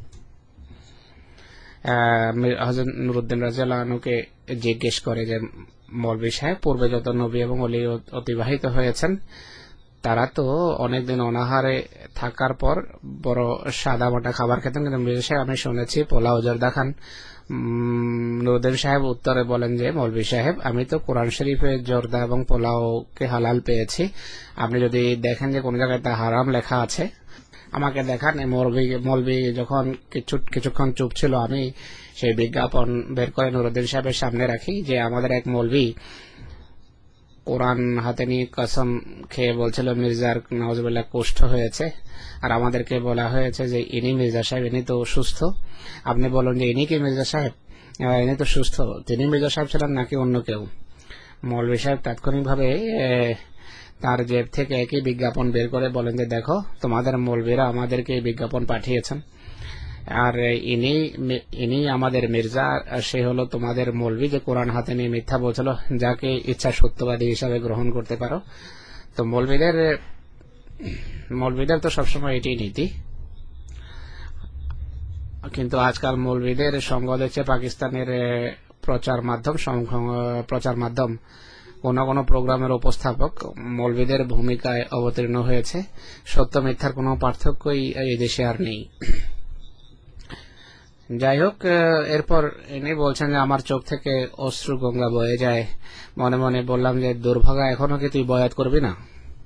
হযরত নুরউদ্দিন রাদিয়াল্লাহু আনহুকে জিজ্ঞেস করে যে মৌলভী সাহেব পূর্বে যত নবী এবং ওলি অতিবাহিত হয়েছেন তারা তো অনেকদিন অনাহারে থাকার পর বড় সাদা মাটা খাবার খেতেন, কিন্তু মির্জা সাহেব আমি শুনেছি পোলাও জর্দা খান। নুরউদ্দিন সাহেব উত্তরে বলেন যে মৌলভী সাহেব আমি তো কোরআন শরীফে জর্দা এবং পোলাওকে হালাল পেয়েছি। আপনি যদি দেখেন যে কোন জায়গায় তা হারাম লেখা আছে আমাকে দেখান। মৌলভী যখন কিছুক্ষণ চুপ ছিল আমি সেই বিজ্ঞাপন বের করে নুরউদ্দিন সাহেবের সামনে রাখি যে আমাদের এক মৌলভী কোরআন হাতে নিয়ে কসম খেয়ে বলছিল মির্জার নাউজুবিল্লাহ কুষ্ঠ হয়েছে, আর আমাদেরকে বলা হয়েছে যে ইনি মির্জা সাহেব, ইনি তো সুস্থ। আপনি বলুন যে ইনি কি মির্জা সাহেব? ইনি তো সুস্থ। তিনি মির্জা সাহেব ছিলেন নাকি অন্য কেউ? মৌলভী সাহেব তাৎক্ষণিকভাবে তার জেব থেকে একই বিজ্ঞাপন বের করে বলেন যে দেখো তোমাদের মৌলভীরা আমাদেরকে এই বিজ্ঞাপন পাঠিয়েছেন, আর ইনি আমাদের মির্জা, সে হলো তোমাদের মৌলভী যে কোরআন হাতে নিয়ে মিথ্যা বলছিল, যাকে ইচ্ছা সত্যবাদী হিসাবে গ্রহণ করতে পারো। তো মৌলভীদের তো সবসময় এটি নীতি। কিন্তু আজকাল মৌলভীদের সঙ্গ দেখছে পাকিস্তানের প্রচার মাধ্যম কোন কোন প্রোগ্রামের উপস্থাপক মৌলভীদের ভূমিকায় অবতীর্ণ হয়েছে। সত্য মিথ্যার কোনো পার্থক্যই এই দেশে আর নেই। যাই হোক, এরপর ইনি বলছেন যে আমার চোখ থেকে অশ্রু গঙ্গা বয়ে যায়। মনে মনে বললাম যে দুর্ভাগা, এখনো কি তুই বয়াত করবি না?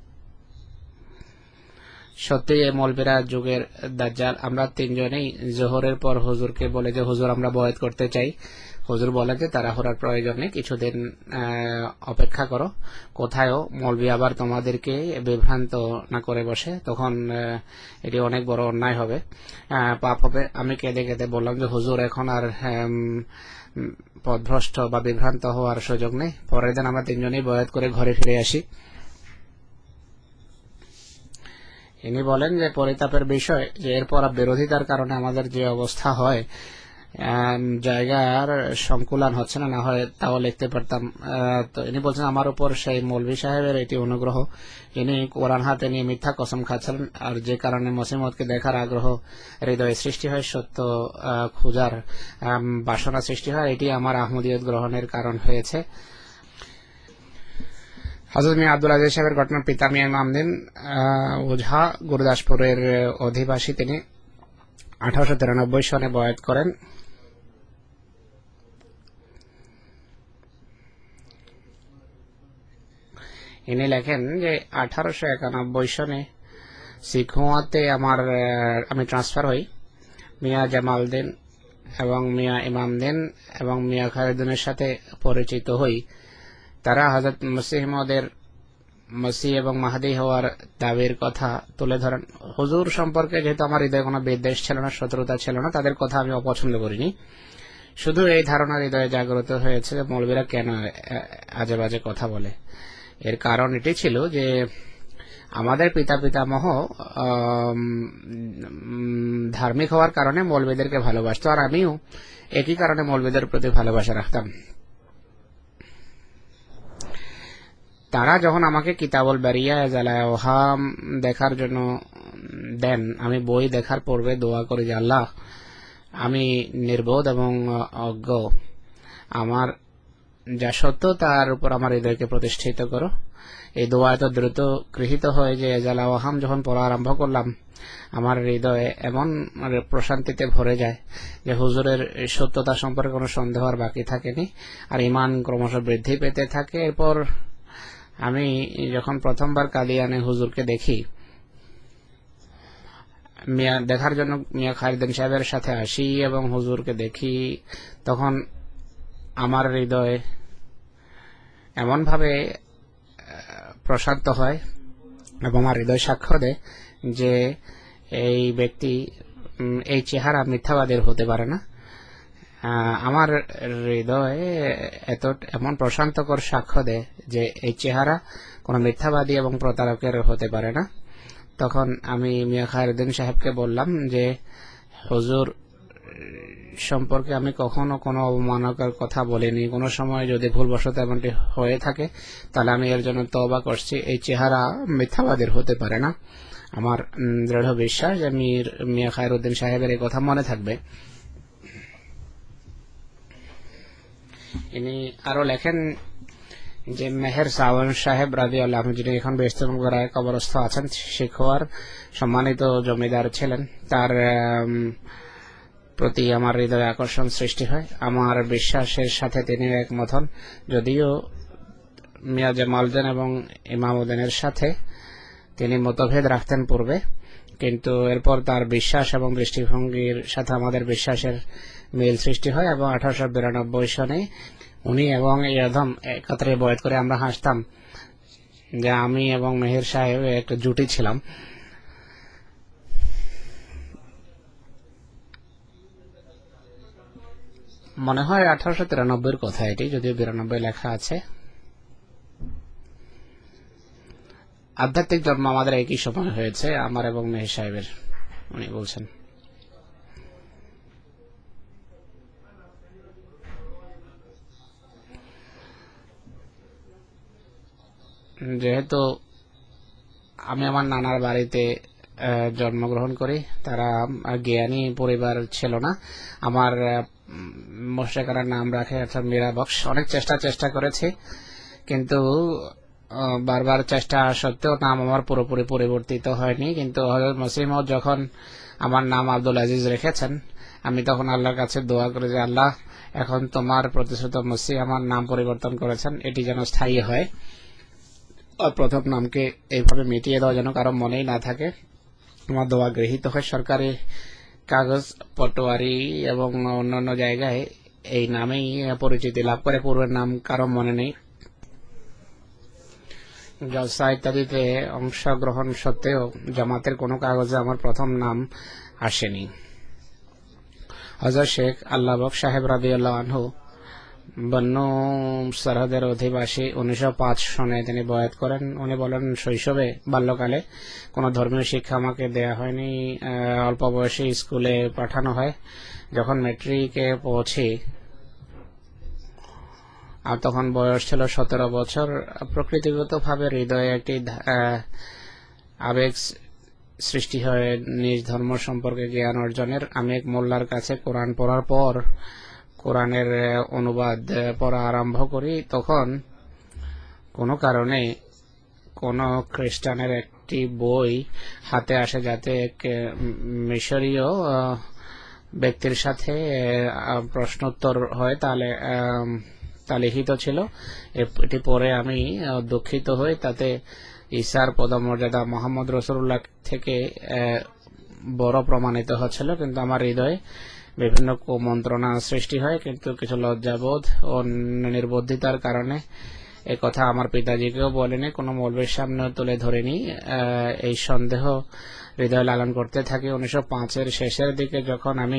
সত্যি এই মৌলভীরা যুগের দাজ্জাল। আমরা তিনজনেই জোহরের পর হুজুরকে বলে যে হুজুর আমরা বয়াত করতে চাই। হুজুর বলে যে তাড়াহুড়ার প্রয়োজন নেই, কিছুদিন অপেক্ষা করো। কোথায়ও মৌলভী আবার তোমাদেরকে বিভ্রান্ত না করে বসে, তখন এটি অনেক বড় অন্যায় হবে, পাপ হবে। আমি কেঁদে কেঁদে বললাম যে হুজুর এখন আর পথভ্রষ্ট বা বিভ্রান্ত হওয়ার সুযোগ নেই। পরের দিন আমরা তিনজনেই বয়াত করে ঘরে ফিরে আসি। ইনি বলেন যে পরিতাপের বিষয় যে এরপর বিরোধিতার কারণে আমাদের যে অবস্থা হয়, জায়গার সংকুলান হচ্ছে না, না হয় তাও লিখতে পারতাম। তো ইনি বলছেন আমার উপর সেই মৌলভী সাহেবের এটি অনুগ্রহ। ইনি কোরআন হাতে নিয়ে মিথ্যা কসম খাচ্ছিলেন, আর যে কারণে মসিমতকে দেখার আগ্রহ হৃদয়ে সৃষ্টি হয়, সত্য খোঁজার বাসনা সৃষ্টি হয়। এটি আমার আহমদিয়ত গ্রহণের কারণ হয়েছে। হযরত মিয়া আব্দুল আজিজ সাহেবের ঘটনা। পিতা মিয়া ইমামউদ্দিন ওঝা গুরুদাসপুরের অধিবাসী। তিনি 1893 সনে বয়াত করেন। ইনি লেখেন যে 1891 সনে সিখোয়াতে আমি ট্রান্সফার হই। মিয়া জামালউদ্দিন এবং মিয়া ইমামউদ্দিন এবং মিয়া খালিদুনের সাথে পরিচিত হই। তারা হযরত মসিহ মওউদের মসিহ এবং মাহদী হওয়ার দাবির কথা তুলে ধরেন। হুজুর সম্পর্কে যেহেতু আমার হৃদয়ে কোনো বিদ্বেষ ছিল না, শত্রুতা ছিল না, তাদের কথা আমি অপছন্দ করিনি। শুধু এই ধারণা হৃদয়ে জাগ্রত হয়েছে যে মৌলবীরা কেন আজে বাজে কথা বলে। এর কারণ এটি ছিল যে আমাদের পিতামহ ধার্মিক হওয়ার কারণে মৌলবীদেরকে ভালোবাসতো, আর আমিও একই কারণে মৌলবীদের প্রতি ভালোবাসা রাখতাম। তারা যখন আমাকে কিতাবুল বারিয়া জালায়া ওহাম দেখার জন্য দেন, আমি বই দেখার পূর্বে দোয়া করি যে আল্লাহ, আমি নির্বোধ এবং অজ্ঞ, আমার যা সত্য তার উপর আমার হৃদয়কে প্রতিষ্ঠিত করো। এই দোয়া এত দ্রুত গৃহীত হয় যে জালা ওহাম যখন পড়া আরম্ভ করলাম, আমার হৃদয়ে এমন প্রশান্তিতে ভরে যায় যে হুজুরের সত্যতা সম্পর্কে কোনো সন্দেহ আর বাকি থাকেনি, আর ঈমান ক্রমশ বৃদ্ধি পেতে থাকে। এরপর আমি যখন প্রথমবার কাদিয়ানে হুজুরকে দেখি, দেখার জন্য মিয়া খালিদুন সাহেবের সাথে আসি এবং হুজুরকে দেখি, তখন আমার হৃদয় এমন ভাবে প্রশান্ত হয় এবং আমার হৃদয় সাক্ষ্য দেয় যে এই ব্যক্তি, এই চেহারা মিথ্যাবাদীর হতে পারে না। আমার হৃদয় এমন প্রশান্তকর সাক্ষ্য দেয় যে এই চেহারা কোন মিথ্যাবাদী এবং প্রতারকের হতে পারে না। তখন আমি মিয়া খালিদুন সাহেবকে বললাম যে হুজুর সম্পর্কে আমি কখনো কোনো অবমাননাকর কথা বলিনি, কোনো সময় যদি ভুলবশত এমনটি হয়ে থাকে তাহলে আমি এর জন্য তওবা করছি। এই চেহারা মিথ্যাবাদীর হতে পারে না। আমার দৃঢ় বিশ্বাস যে মিয়া খালিদুন সাহেবের এই কথা মনে থাকবে। ইনি আরো লেখেন যে মেহের সাওয়ান সাহেব রাদিয়াল্লাহু আনহু, যিনি এখন বেহেশত-এ-মুবারকায় কবরস্থ আছেন, শিখোয়ার সম্মানিত জমিদার ছিলেন। তার প্রতি আমার হৃদয়ে আকর্ষণ সৃষ্টি হয়। আমার বিশ্বাসের সাথে তিনি একমত হন। যদিও মিয়া জামালউদ্দিন এবং ইমামউদ্দিনের সাথে তিনি মতভেদ রাখতেন পূর্বে, কিন্তু এরপর তার বিশ্বাস এবং দৃষ্টিভঙ্গির সাথে আমাদের বিশ্বাসের মিল সৃষ্টি হয় এবং 1892 সনে উনি এবং এই আদম একত্রে বয়াত করে আমরা হাসতাম যে আমি এবং মেহের সাহেব একটা জুটি ছিলাম। মনে হয় 1893 কথা এটি, যদিও 92 লেখা আছে। আধ্যাত্মিক জন্ম আমাদের একই সময় হয়েছে, আমার এবং মেহের সাহেবের, উনি বলছেন। যেহেতু আমি আমার নানার বাড়িতে জন্মগ্রহণ করি, তারা জ্ঞানী পরিবার ছিল না। আমার মোশরেকারা নাম রাখে অর্থাৎ মীরা বক্স। অনেক চেষ্টা করেছি, কিন্তু বারবার চেষ্টা সত্ত্বেও নাম আমার পুরোপুরি পরিবর্তিত হয়নি। কিন্তু হযরত মসিহ মাউদ যখন আমার নাম আব্দুল আজিজ রেখেছেন, আমি তখন আল্লাহর কাছে দোয়া করি যে আল্লাহ, এখন তোমার প্রতিশ্রুত মসিহ আমার নাম পরিবর্তন করেছেন, এটি যেন স্থায়ী হয়। প্রথম নামকে এইভাবে মিটিয়ে দেওয়া যেন কারো মনেই না থাকে। আমার দোয়া গৃহীত হয়। সরকারি কাগজ, পটোয়ারি এবং অন্যান্য জায়গায় এই নামেই পরিচিতি লাভ করে, পূর্বের নাম কারো মনে নেই। জলসা ইত্যাদিতে অংশগ্রহণ সত্ত্বেও জামাতের কোনো কাগজে আমার প্রথম নাম আসেনি। হযরত শেখ আল্লাহ বক্স সাহেব রাদিয়াল্লাহু আনহু বন্নু সরহদের অধিবাসী। 1905 সনে তিনি বয়াত করেন। উনি বলেন, শৈশবে বাল্যকালে কোনো ধর্মীয় শিক্ষা আমাকে দেয়া হয়নি। অল্প বয়সে স্কুলে পাঠানো হয়। যখন ম্যাট্রিকে পৌঁছি আর তখন বয়স ছিল 17 বছর। প্রকৃতিগতভাবে হৃদয়ে একটি আবেগ সৃষ্টি হয় নিজ ধর্ম সম্পর্কে জ্ঞান অর্জনের। আমি এক মোল্লার কাছে কোরআন পড়ার পর কোরআনের অনুবাদ পড়া আরম্ভ করি। তখন কোনো কারণে কোনো খ্রিস্টানের একটি বই হাতে আসে, যাতে এক মিশরীয় ব্যক্তির সাথে প্রশ্নোত্তর হয়, তাহলে তা লিখিত ছিল। এটি পরে আমি দুঃখিত হই। তাতে ঈসার পদমর্যাদা মুহাম্মদ রাসূলুল্লাহ থেকে বড় প্রমাণিত হচ্ছিল, কিন্তু আমার হৃদয়ে বিভিন্ন কুমন্ত্রণা সৃষ্টি হয়। কিন্তু কিছু লজ্জাবোধ ও নির্বুদ্ধিতার কারণে এই কথা আমার পিতাজিকেও বলেনি, কোনো মৌলবীর সামনেও তুলে ধরেনি। এই সন্দেহ হৃদয় লালন করতে থাকি। 1905-এর শেষের দিকে যখন আমি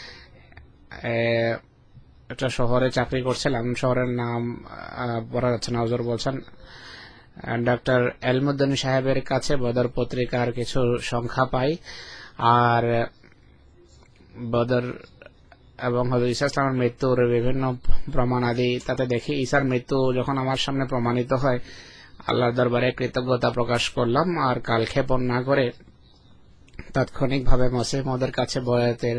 একটা শহরে চাকরি করছিলাম, শহরের নাম বলা যাচ্ছে না, হুজুর বলছেন, ডক্টর এলমুদ্দিন সাহেবের কাছে বদর পত্রিকার কিছু সংখ্যা পাই, আর বদর এবং হযরত ঈসা ইসলামের মৃত্যুর বিভিন্ন প্রমাণাদি তাতে দেখি। ঈসার মৃত্যু যখন আমার সামনে প্রমাণিত হয়, আল্লাহর দরবারে কৃতজ্ঞতা প্রকাশ করলাম, আর কালক্ষেপণ না করে তাৎক্ষণিকভাবে মসিহ মওউদের কাছে বয়াতের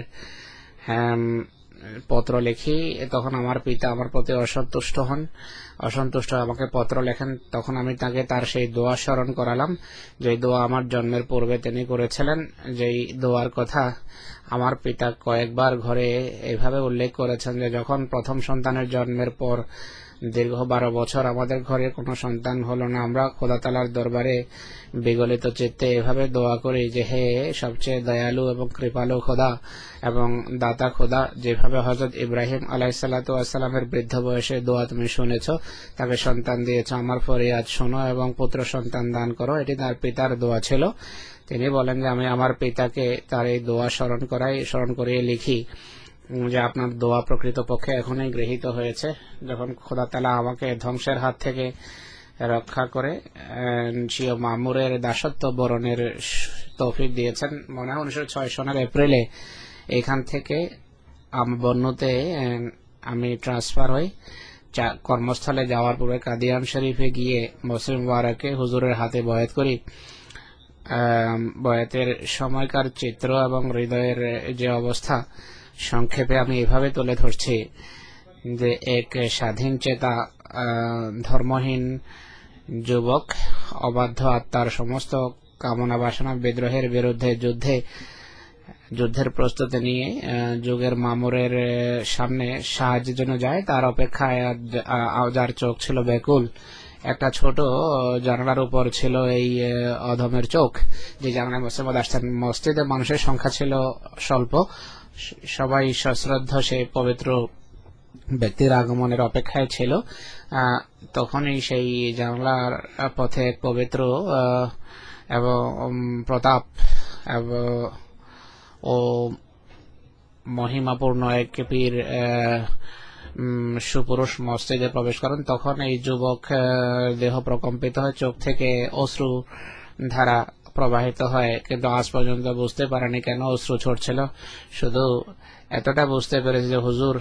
পত্র লিখি। তখন আমার পিতা আমার প্রতি অসন্তুষ্ট আমাকে পত্র লেখেন। তখন আমি তাকে তার সেই দোয়া স্মরণ করালাম, যে দোয়া আমার জন্মের পূর্বে তিনি করেছিলেন। যেই দোয়ার কথা আমার পিতা কয়েকবার ঘরে এভাবে উল্লেখ করেছেন যে যখন প্রথম সন্তানের জন্মের পর দীর্ঘ 12 বছর আমাদের ঘরে কোনো সন্তান হলো না, আমরা খোদা তাআলার দরবারে বিগলিত চিত্তে এভাবে দোয়া করি যে হে সবচেয়ে দয়ালু এবং কৃপালু খোদা এবং দাতা খোদা, যেভাবে হযরত ইব্রাহিম আলাইহিসসালাতু ওয়াসসালামের বৃদ্ধ বয়সে দোয়া তুমি শুনেছ, তাকে সন্তান দিয়েছ, আমার ফরিয়াদ শোনো এবং পুত্র সন্তান দান করো। এটি তার পিতার দোয়া ছিল। তিনি বলেন যে আমি আমার পিতাকে তার এই দোয়া স্মরণ করিয়ে লিখি যে আপনার দোয়া প্রকৃতপক্ষে এখনই গৃহীত হয়েছে। যখন খোদা তাআলা আমাকে ধ্বংসের হাত থেকে রক্ষা করে স্বীয় মামুরের দাসত্ব বরণের তৌফিক দিয়েছেন, মনে হয় 1906 সনের এপ্রিলে এখান থেকে বন্নুতে আমি ট্রান্সফার হই। কর্মস্থলে যাওয়ার পূর্বে কাদিয়ান শরীফে গিয়ে মুসলিম মুবারকে হুজুরের হাতে বয়াত করি। বয়াতের সময়কার চিত্র এবং হৃদয়ের যে অবস্থা সংক্ষেপে আমি এভাবে তুলে ধরছি যে এক স্বাধীন চেতা ধর্মহীন যুবক অবাধ্য আত্মার সমস্ত কামনা বাসনা বিদ্রোহের বিরুদ্ধে যুদ্ধের প্রস্তুতি নিয়ে যুগের মামুরের সামনে সাহায্যের জন্য যায়। তার অপেক্ষায় যার চোখ ছিল ব্যাকুল, একটা ছোট জানালার উপর ছিল এই অধমের চোখ, যে জানালায় মুসলিম আসতেন। মসজিদে মানুষের সংখ্যা ছিল স্বল্প, সবাই সশ্রদ্ধ সেই পবিত্র ব্যক্তির আগমনের অপেক্ষায় ছিল। তখনই সেই জানালার পথে পবিত্র এবং প্রতাপ ও মহিমাপূর্ণ এক পীর সুপুরুষ মসজিদে প্রবেশ করেন। তখন এই যুবক দেহ প্রকম্পিত হয়, চোখ থেকে অশ্রু ধারা প্রবাহিত হয়, কিন্তু আজ পর্যন্ত বুঝতে পারেনি কেন অশ্রু ছড়ছিল। শুধু এতটা বুঝতে পেরেছে যে হুজুর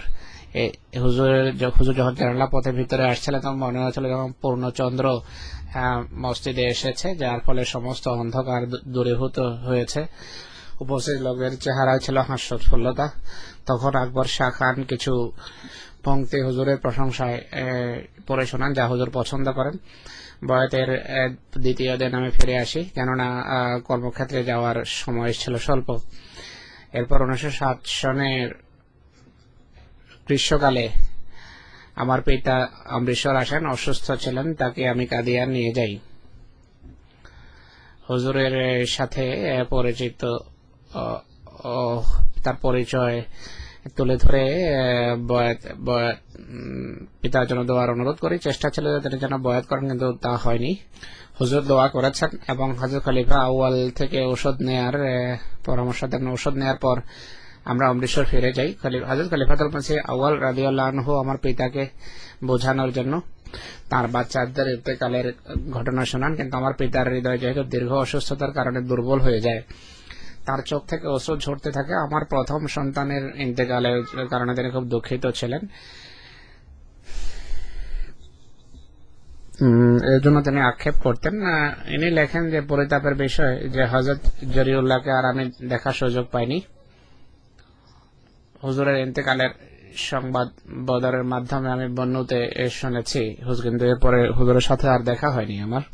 যখন জানালা পথে ভিতরে আসছিলেন তখন মনে হচ্ছিল যখন পূর্ণচন্দ্র মসজিদে এসেছে, যার ফলে সমস্ত অন্ধকার দূরীভূত হয়েছে। উপস্থিত লোকের চেহারায় ছিল হাস্যোৎফুল্লতা। তখন আকবর শাহ খান কিছু পংক্তি হুজুরের প্রশংসায় পড়ে শোনান, যা হুজুর পছন্দ করেন। বয়াতের দ্বিতীয় দিন আমি ফিরে আসি, কেননা কর্মক্ষেত্রে যাওয়ার সময় ছিল স্বল্প। এরপর 1907 সনের গ্রীষ্মকালে আমার পিতা অমৃতসর আসেন, অসুস্থ ছিলেন, তাকে আমি কাদিয়ান নিয়ে যাই। হুজুরের সাথে পরিচিত তার পরিচয় তুলে ধরে পিতার জন্য দোয়ার অনুরোধ করি। চেষ্টা ছিল যে তিনি যেন বয়াত করেন, কিন্তু তা হয়নি। হুজুর দোয়া করেছেন এবং হযরত খলিফা আউয়াল থেকে ঔষধ নেয়ার পরামর্শ দেন। ঔষধ নেয়ার পর আমরা অমৃতসর ফিরে যাই। হযরত খলিফাতুল মসিহ আউয়াল রাদিয়াল্লাহু আনহু আমার পিতাকে বোঝানোর জন্য তার বাচ্চাদের ইন্তেকালের ঘটনা শোনান, কিন্তু আমার পিতার হৃদয় যেহেতু দীর্ঘ অসুস্থতার কারণে দুর্বল হয়ে যায়, তার চোখ থেকে অশ্রু ঝরতে থাকে। আমার প্রথম সন্তানের ইন্তেকালের কারণে তিনি খুব দুঃখিত ছিলেন। এর জন্য তিনি আক্ষেপ করতেন। ইনি লেখেন যে পরিতাপের বিষয় যে হযরত জরিউল্লাহকে আর আমি দেখার সুযোগ পাইনি। হুজুরের ইন্তেকালের সংবাদ বদরের মাধ্যমে আমি বন্নুতে শুনেছি, কিন্তু এরপরে হুজুরের সাথে আর দেখা হয়নি আমার।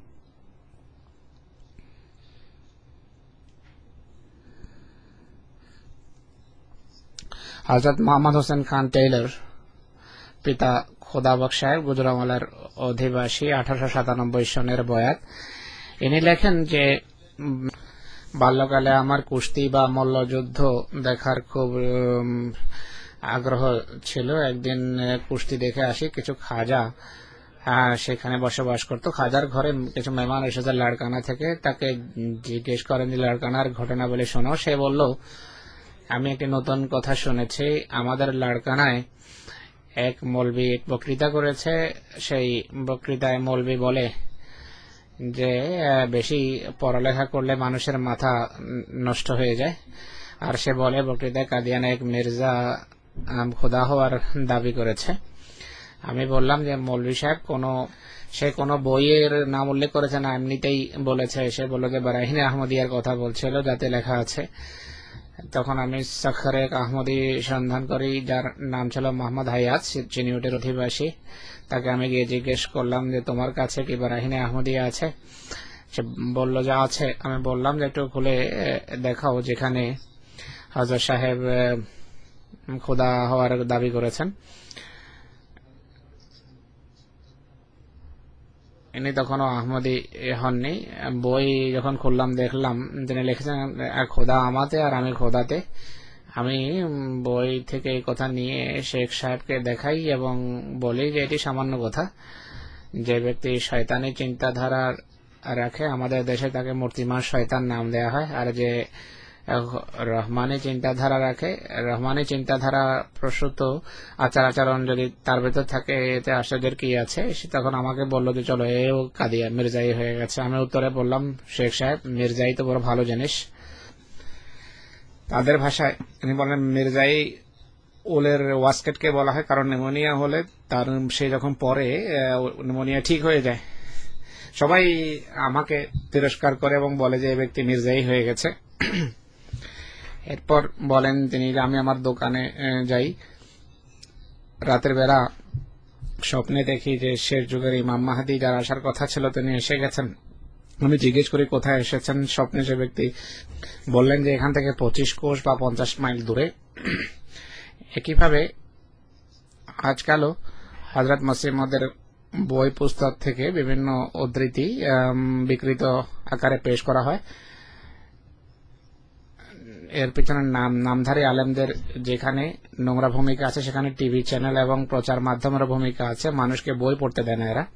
হযরত মোহাম্মদ হোসেন খান টেইলর, পিতা খোদাবক্শ সাহেব, গুজরাওয়ালার অধিবাসী, 1897 সনের বয়াত। ইনি লেখেন যে বাল্যকালে আমার কুস্তি বা মল্লযুদ্ধ দেখার খুব আগ্রহ ছিল। একদিন কুস্তি দেখে আসি। কিছু খাজা সেখানে বসবাস করতো। খাজার ঘরে কিছু মেহমান এসেছে লাড়কানা থেকে। তাকে জিজ্ঞেস করেন যে লাড়কানার ঘটনা বলে শোনো। সে বলল, আমি একটি নতুন কথা শুনেছি, আমাদের লাড়কানায় এক মৌলবি এক বক্তৃতা করেছে। সেই বক্তৃতায় মৌলবি বলে যে বেশি পড়ালেখা করলে মানুষের মাথা নষ্ট হয়ে যায়। আর সে বলে বক্তৃতায় কাদিয়ানে এক মির্জা খোদা হওয়ার দাবি করেছে। আমি বললাম যে মৌলভী সাহেব সে কোনো বইয়ের নাম উল্লেখ করেছে না, এমনিতেই বলেছে। সে বলল যে বারাহিনে আহমদিয়ার কথা বলছিল, যাতে লেখা আছে। তখন আমি সখরে এক আহমদি সন্ধান করি, যার নাম ছিল মোহাম্মদ হায়াত, চিনিউটের অধিবাসী। তাকে আমি গিয়ে জিজ্ঞেস করলাম যে তোমার কাছে কি বারাহিনে আহমদিয়া আছে? সে বলল যে আছে। আমি বললাম যে একটু খুলে দেখাও যেখানে হযরত সাহেব খোদা হওয়ার দাবি করেছেন। ইনি তখনও আহমদি হননি। বই যখন খুললাম দেখলাম তিনি লিখেছেন খোদা আমাতে আর আমি খোদাতে। আমি বই থেকে এই কথা নিয়ে শেখ সাহেবকে দেখাই এবং বলি যে এটি সামান্য কথা। যে ব্যক্তি শয়তানি চিন্তাধারা রাখে, আমাদের দেশে তাকে মূর্তিমান শয়তান নাম দেয়া হয়। আর যে রহমানি চিন্তাধারা রাখে, রহমানি চিন্তাধারা প্রসূত আচার আচরণ যদি তার ভেতর থাকে, এতে আশ্চর্যের কি আছে? তখন আমাকে বললো যে চলো এও কাদিয়া মির্জাই হয়ে গেছে। আমি উত্তরে বললাম, শেখ সাহেব মির্জাই তো বড় ভালো জিনিস। তাদের ভাষায় তিনি বলেন মির্জাই ওলের ওয়াস্কেটকে বলা হয়, কারণ নিউমোনিয়া হলে তার সে যখন পরে নিউমোনিয়া ঠিক হয়ে যায়। সবাই আমাকে তিরস্কার করে এবং বলে যে এই ব্যক্তি মির্জাই হয়ে গেছে। এরপর বলেন তিনি যে আমি আমার দোকানে যাই, রাতের বেলা স্বপ্নে দেখি যে শেষ যুগের ইমাম মাহদী যার আসার কথা ছিল তিনি এসে গেছেন। আমি জিজ্ঞেস করি কোথায় এসেছেন। স্বপ্নে সে ব্যক্তি বললেন যে এখান থেকে 25 কোষ বা 50 মাইল দূরে। একইভাবে আজকালও হযরত মসিহ মাউদের বই পুস্তক থেকে বিভিন্ন উদ্ধৃতি বিকৃত আকারে পেশ করা হয়। এর পিছনে নামধারী আলেমদের যেখানে নোংরা ভূমিকা আছে, সেখানে টিভি চ্যানেল এবং প্রচার মাধ্যমের ভূমিকা আছে। মানুষকে বই পড়তে দেয় না এরা।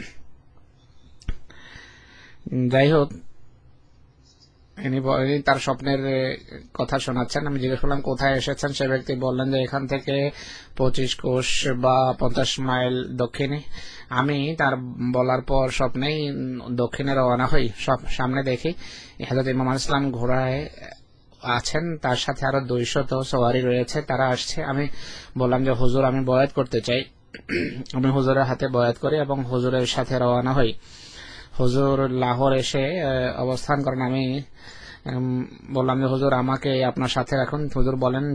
যাই হোক, ইনি তার স্বপ্নের কথা শোনাচ্ছেন। আমি জিজ্ঞেস করলাম কোথায় এসেছেন। সে ব্যক্তি বললেন যে এখান থেকে 25 কোষ বা 50 মাইল দক্ষিণে। আমি তার বলার পর স্বপ্নেই দক্ষিণে রওনা হই। সামনে দেখি হযরত ইমাম আলাইহিস সালাম ঘোড়ায় আছেন, তার সাথে আরো 200 সওয়ারি রয়েছে, তারা আসছে। আমি বললাম যে হুজুর আমি বয়াত করতে চাই। আমি হুজুরের হাতে বয়াত করি এবং হুজুরের সাথে রওনা হই। হুজুর লাহোর এসে অবস্থান করেন। আমি বললাম যে হুজুর আমাকে আপনার সাথে রাখুন। হুজুর বলেন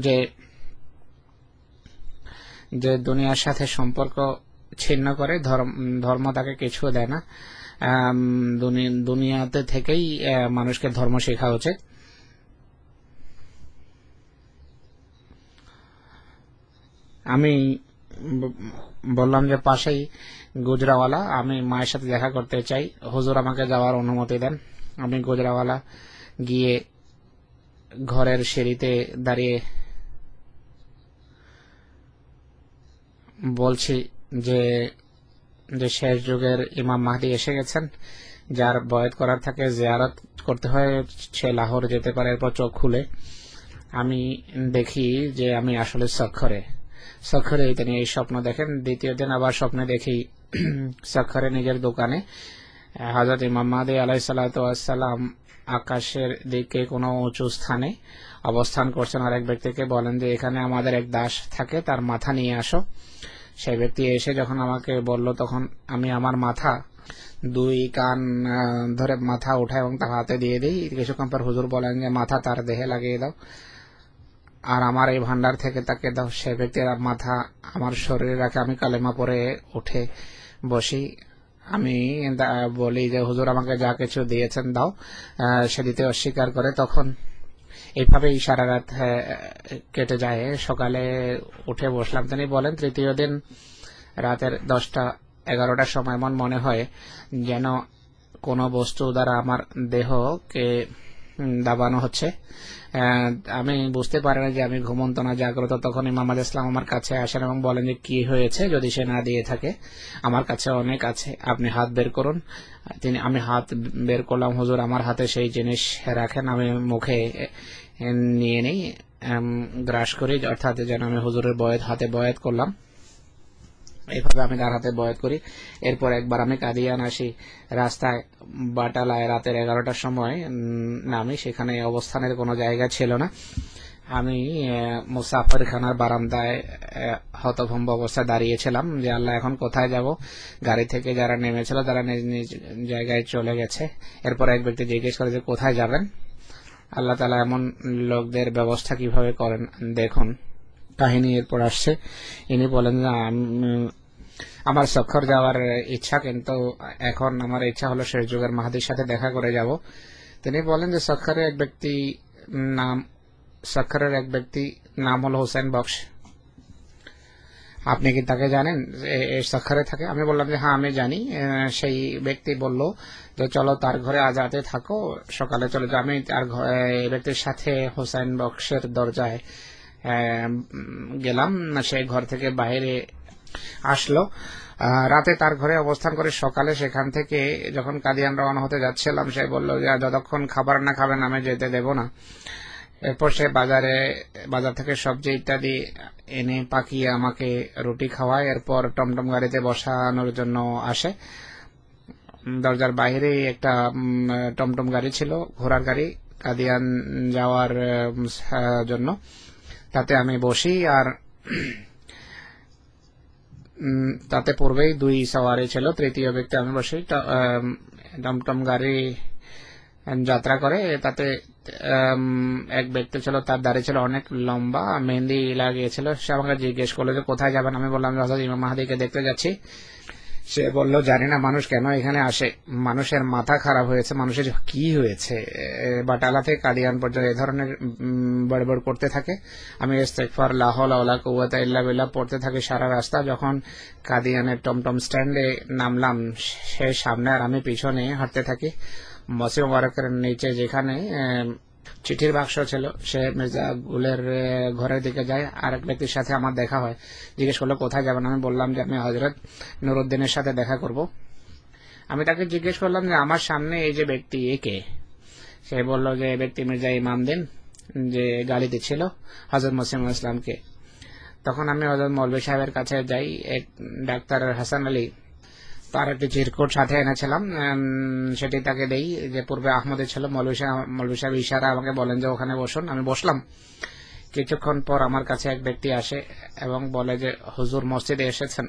যে দুনিয়ার সাথে সম্পর্ক ছিন্ন করে ধর্ম তাকে কিছু দেয় না। দুনিয়াতে থেকেই মানুষকে ধর্ম শেখা উচিত। আমি বললাম যে পাশেই গুজরাওয়ালা, আমি মায়ের সাথে দেখা করতে চাই, হুজুর আমাকে যাওয়ার অনুমতি দেন। আমি গুজরাওয়ালা গিয়ে ঘরের সিঁড়িতে দাঁড়িয়ে বলছি যে শেষ যুগের ইমাম মাহদী এসে গেছেন। যার বয়াত করার থাকে, জিয়ারত করতে হয়, সে লাহোর যেতে পারে। এরপর চোখ খুলে আমি দেখি যে আমি আসলে সখরে তিনি এই স্বপ্ন দেখেন। দ্বিতীয় দিন আবার স্বপ্নে দেখি সখরে নিজের দোকানে হযরত ইমাম মাহদী আলাইহিস সালাতু ওয়াস সালাম আকাশের দিকে কোনো উঁচু স্থানে অবস্থান করছেন। আর এক ব্যক্তিকে বলেন যে এখানে আমাদের এক দাস থাকে, তার মাথা নিয়ে আসো। সেই ব্যক্তি এসে যখন আমাকে বলল, তখন আমি আমার মাথা 2 কান ধরে মাথা উঠাই এবং তার হাতে দিয়ে দিই। কিছুক্ষণ পর হুজুর বলেন যে মাথা তার দেহে লাগিয়ে দাও আর আমার এই ভান্ডার থেকে তাকে দাও। সে ব্যক্তির মাথা আমার শরীরে রাখে। আমি কালেমা পরে উঠে বসি। আমি বলি যে হুজুর আমাকে যা কিছু দিয়েছেন দাও। সে দিতে অস্বীকার করে। তখন এইভাবেই সারা রাত কেটে যায়। সকালে উঠে বসলাম। তিনি বলেন তৃতীয় দিন রাতের 10টা-11টার সময় এমন মনে হয় যেন কোনো বস্তু দ্বারা আমার দেহকে দাবানো হচ্ছে। আমি বুঝতে পারি না যে আমি ঘুমন্ত না জাগ্রত। তখন ইমাম ইসলাম আমার কাছে আসেন এবং বলেন যে কি হয়েছে, যদি সে না দিয়ে থাকে আমার কাছে অনেক আছে, আপনি হাত বের করুন। আমি হাত বের করলাম, হুজুর আমার হাতে সেই জিনিস রাখেন, আমি মুখে নিয়ে নেই, গ্রাস করি, অর্থাৎ যেন আমি হুজুরের হাতে বয়াত করলাম, এইভাবে আমি তার হাতে বয়াত করি। এরপর একবার আমি কাদিয়ান আসি, রাস্তায় বাটালায় রাতের 11টার সময় নামি, সেখানে অবস্থানের কোনো জায়গা ছিল না। আমি মুসাফিরখানার বারান্দায় হতভম্ব অবস্থায় দাঁড়িয়েছিলাম যে আল্লাহ এখন কোথায় যাব। গাড়ি থেকে যারা নেমেছিল তারা নিজ নিজ জায়গায় চলে গেছে। এরপর এক ব্যক্তি জিজ্ঞেস করে যে কোথায় যাবেন। আল্লাহ তাআলা এমন লোকদের ব্যবস্থা কিভাবে করেন দেখুন। কাহিনী এরপর আসছে। ইনি বলেন যে আমার সফর যাওয়ার ইচ্ছা, কিন্তু এখন আমার ইচ্ছা হলো শেষ যুগের মাহাদির সাথে দেখা করে যাব। তিনি বলেন যে সফরের এক ব্যক্তি নাম হলো হোসেন বক্স, আপনি কি তাকে জানেন? সফরে থাকে। আমি বললাম যে হ্যাঁ আমি জানি। সেই ব্যক্তি বলল যে চলো তার ঘরে আজ রাতে থাকো, সকালে চলে যাও। আমি তার ব্যক্তির সাথে হোসেন বক্সের দরজায় গেলাম, সেই ঘর থেকে বাইরে আসলো। রাতে তার ঘরে অবস্থান করে সকালে সেখান থেকে যখন কাদিয়ান রওনা হতে যাচ্ছিলাম, সে বলল যে যতক্ষণ খাবার না খাবেন আমি যেতে দেব না। এরপর সে বাজার থেকে সবজি ইত্যাদি এনে পাকিয়ে আমাকে রুটি খাওয়ায়। এরপর টমটম গাড়িতে বসানোর জন্য আসে। দরজার বাইরে একটা টমটম গাড়ি ছিল, ঘোড়ার গাড়ি, কাদিয়ান যাওয়ার জন্য। তাতে আমি বসি, আর তাতে পূর্বেই 2 সওয়ারি ছিল, তৃতীয় ব্যক্তি আমি বসি। টমটম গাড়ি যাত্রা করে। তাতে এক ব্যক্তি ছিল, তার দাড়ি ছিল অনেক লম্বা, মেহেন্দি লাগিয়েছিল। সে আমাকে জিজ্ঞেস করলো যে কোথায় যাবেন। আমি বললাম যে হযরত ইমাম মাহদীকে দেখতে যাচ্ছি। সে বলল জানি না মানুষ কেন এখানে আসে, মানুষের মাথা খারাপ হয়েছে, মানুষের কি হয়েছে, বাটালা থেকে কাদিয়ান পর্যন্ত এই ধরনের বড়বড় করতে থাকে। আমি ইস্তেগফার, লা হাওলা ওয়ালা কুওয়াতা ইল্লা বিল্লাহ পড়তে থাকি সারা রাস্তা। যখন কাদিয়ানের টমটম স্ট্যান্ডে নামলাম, সে সামনে আর আমি পিছনে হাঁটতে থাকি। মসজিদ মুবারকের নিচে যেখানে চিঠির বাক্স ছিল, সে মির্জা গুলের ঘরের দিকে যায়। আরেক ব্যক্তির সাথে আমার দেখা হয়, জিজ্ঞেস করলো কোথায় যাবেন। আমি বললাম যে আমি হযরত নুরউদ্দিনের সাথে দেখা করব। আমি তাকে জিজ্ঞেস করলাম যে আমার সামনে এই যে ব্যক্তি একে। সে বলল যে এই ব্যক্তি মির্জা ইমামউদ্দিন, যে গালি দিচ্ছিল হযরত মুসলিম ইসলামকে। তখন আমি হযরত মৌলভী সাহেবের কাছে যাই, এক ডাক্তার হাসান আলী, তার একটি চিরকুট সাথে এনেছিলাম, সেটি তাকে দেই, যে পূর্বে আহমদে ছিল। মৌলভী সাহেব ইশারা আমাকে বলেন যে ওখানে বসুন। আমি বসলাম। কিছুক্ষণ পর আমার কাছে এক ব্যক্তি আসে এবং বলে যে হুজুর মসজিদে এসেছেন।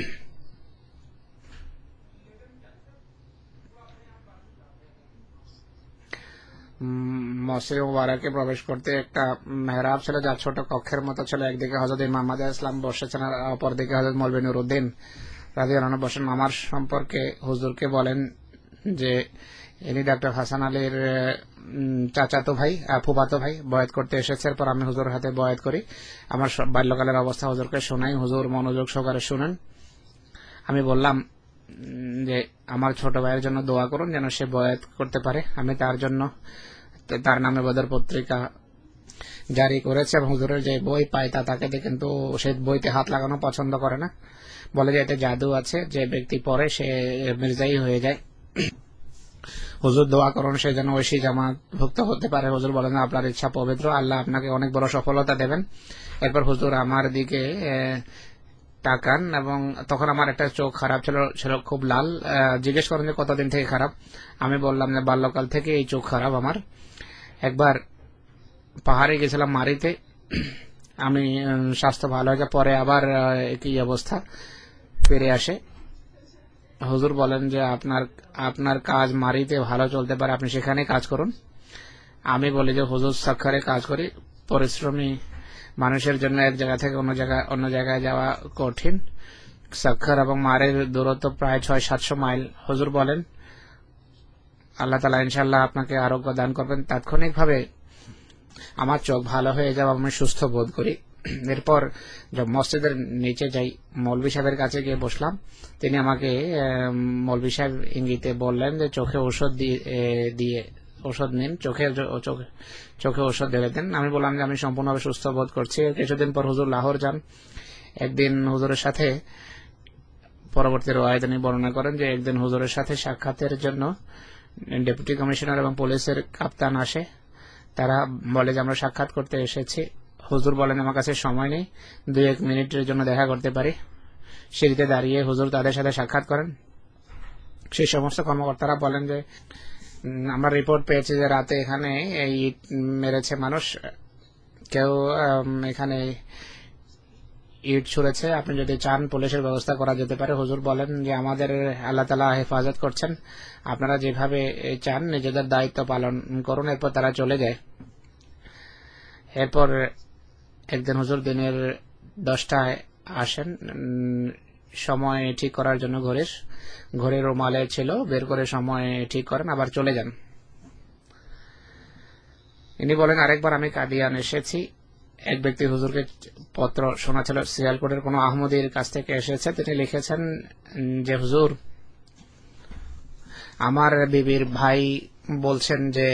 মসজিদ মুবারকে প্রবেশ করতে একটা মেহরাব ছিল, যা ছোট কক্ষের মতো ছিল। একদিকে হযরত ইমাম ইসলাম বসেছেন, আর অপরদিকে হযরত মৌলভী নুরউদ্দিন রাদিয়াল্লাহু আনহু বসেন। আমার সম্পর্কে হুজুরকে বলেন যে ইনি ডাক্তার হাসান আলীর চাচাতো ভাই, ফুফাতো ভাই, বয়াত করতে এসেছে। এরপর আমি হুজুরের হাতে বয়াত করি। আমার বাল্যকালের অবস্থা হুজুরকে শোনাই। হুজুর মনোযোগ সহকারে শুনেন। আমি বললাম যে আমার ছোট ভাইয়ের জন্য দোয়া করুন যেন সে বয়াত করতে পারে। আমি তার জন্য তার নামে বদর পত্রিকা জারি করেছে, এবং হুজুরের যে বই পায় তা তাকে কিন্তু সে বইতে হাত লাগানো পছন্দ করে না, বলে যে এতে জাদু আছে, যে ব্যক্তি পড়ে সে মির্জাই হয়ে যায়। হুজুর দোয়া করুন সে যেন ঐশী জামাত ভুক্ত হতে পারে। হুজুর বলেন আপনার ইচ্ছা পবিত্র, আল্লাহ আপনাকে অনেক বড় সফলতা দেবেন। এরপর হুজুর আমার দিকে তাকান, এবং তখন আমার একটা চোখ খারাপ ছিল খুব লাল। জিজ্ঞেস করেন যে কতদিন থেকে খারাপ। আমি বললাম যে বাল্যকাল থেকে এই চোখ খারাপ আমার। একবার পাহাড়ে গেছিলাম মারিতে, আমি স্বাস্থ্য ভালো হয়ে যায়, পরে আবার একই অবস্থা ফিরে আসে। হুজুর বলেন যে আপনার কাজ মারিতে ভালো চলতে পারে, আপনি সেখানে কাজ করুন। আমি বলি যে হুজুর সাক্ষরে কাজ করি, পরিশ্রমী মানুষের জন্য এক জায়গা থেকে অন্য জায়গায় যাওয়া কঠিন। সাক্ষর এবং মারের দূরত্ব প্রায় 600-700 মাইল। হুজুর বলেন আল্লাহ তাআলা ইনশাআল্লাহ আপনাকে আরোগ্য দান করবেন। তাৎক্ষণিকভাবে আমার চোখ ভালো হয়ে যাওয়া, আমি সুস্থ বোধ করি। এরপর মসজিদের নিচে যাই, মৌলভী সাহেবের কাছে গিয়ে বসলাম। তিনি আমাকে মৌলভী সাহেব ইঙ্গিতে বললেন যে চোখে ঔষধ দিয়ে ওষুধ নিন, চোখে ওষুধ ঢেলে দেন। আমি বললাম যে আমি সম্পূর্ণভাবে সুস্থ বোধ করছি। কিছুদিন পর হুজুর লাহোর যান। একদিন হুজুরের সাথে, পরবর্তী রওয়ায়েতে তিনি বর্ণনা করেন যে একদিন হুজুরের সাথে সাক্ষাতের জন্য ডেপুটি কমিশনার এবং পুলিশের কাপ্তান আসে। তারা বলে যে আমরা সাক্ষাৎ করতে এসেছি। হুজুর বলেন আমার কাছে সময় নেই, 2-1 মিনিটের জন্য দেখা করতে পারি। সিঁড়িতে দাঁড়িয়ে হুজুর তাদের সাথে সাক্ষাৎ করেন। সেই সমস্ত কর্মকর্তারা বলেন যে আমরা রিপোর্ট পেয়েছি যে রাতে এখানে ইট মেরেছে মানুষ, কেউ এখানে ইট ছুঁড়েছে, আপনি যদি চান পুলিশের ব্যবস্থা করা যেতে পারে। হুজুর বলেন যে আমাদের আল্লাহ তাআলা হেফাজত করছেন, আপনারা যেভাবে চান নিজেদের দায়িত্ব পালন করুন। এরপর তারা চলে যায়। এরপর একদিন হুজুর দিনের 10টায় আসেন, সময় ঠিক করার জন্য ঘড়ি রুমালে ছিল, বের করে সময় ঠিক করেন, আবার চলে যান। ইনি বলেন আরেকবার আমি কাদিয়ান এসেছি। এক ব্যক্তি হুজুরকে পত্র শোনাচ্ছিল, সিয়ালকোটের কোন আহমদীর কাছ থেকে এসেছে। তিনি লিখেছেন যে হুজুর, আমার বিবির ভাই বলছেন যে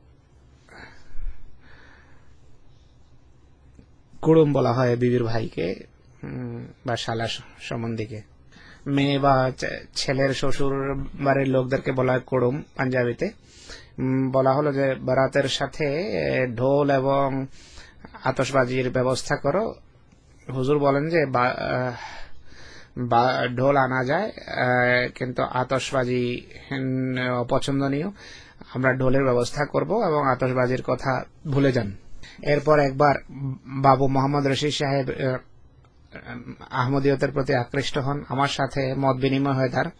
কুড়ুম বলা হয় বিবির ভাইকে বা শালা সম্বন্ধীকে। মেয়ে বা ছেলের শ্বশুর বাড়ির লোকদেরকে বলা হয় কুড়ুম পাঞ্জাবিতে। বলা হলো যে বারাতের সাথে ঢোল এবং আতশবাজির ব্যবস্থা করো। হুজুর বলেন যে ঢোল আনা যায়, কিন্তু আতশবাজি অপছন্দনীয়। আমরা ঢোলের ব্যবস্থা করব এবং আতশবাজির কথা ভুলে যান। এরপর একবার বাবু মোহাম্মদ রশিদ সাহেব আহমদীয়তের প্রতি আকৃষ্ট হন, আমার সাথে মত বিনিময় হয় তার।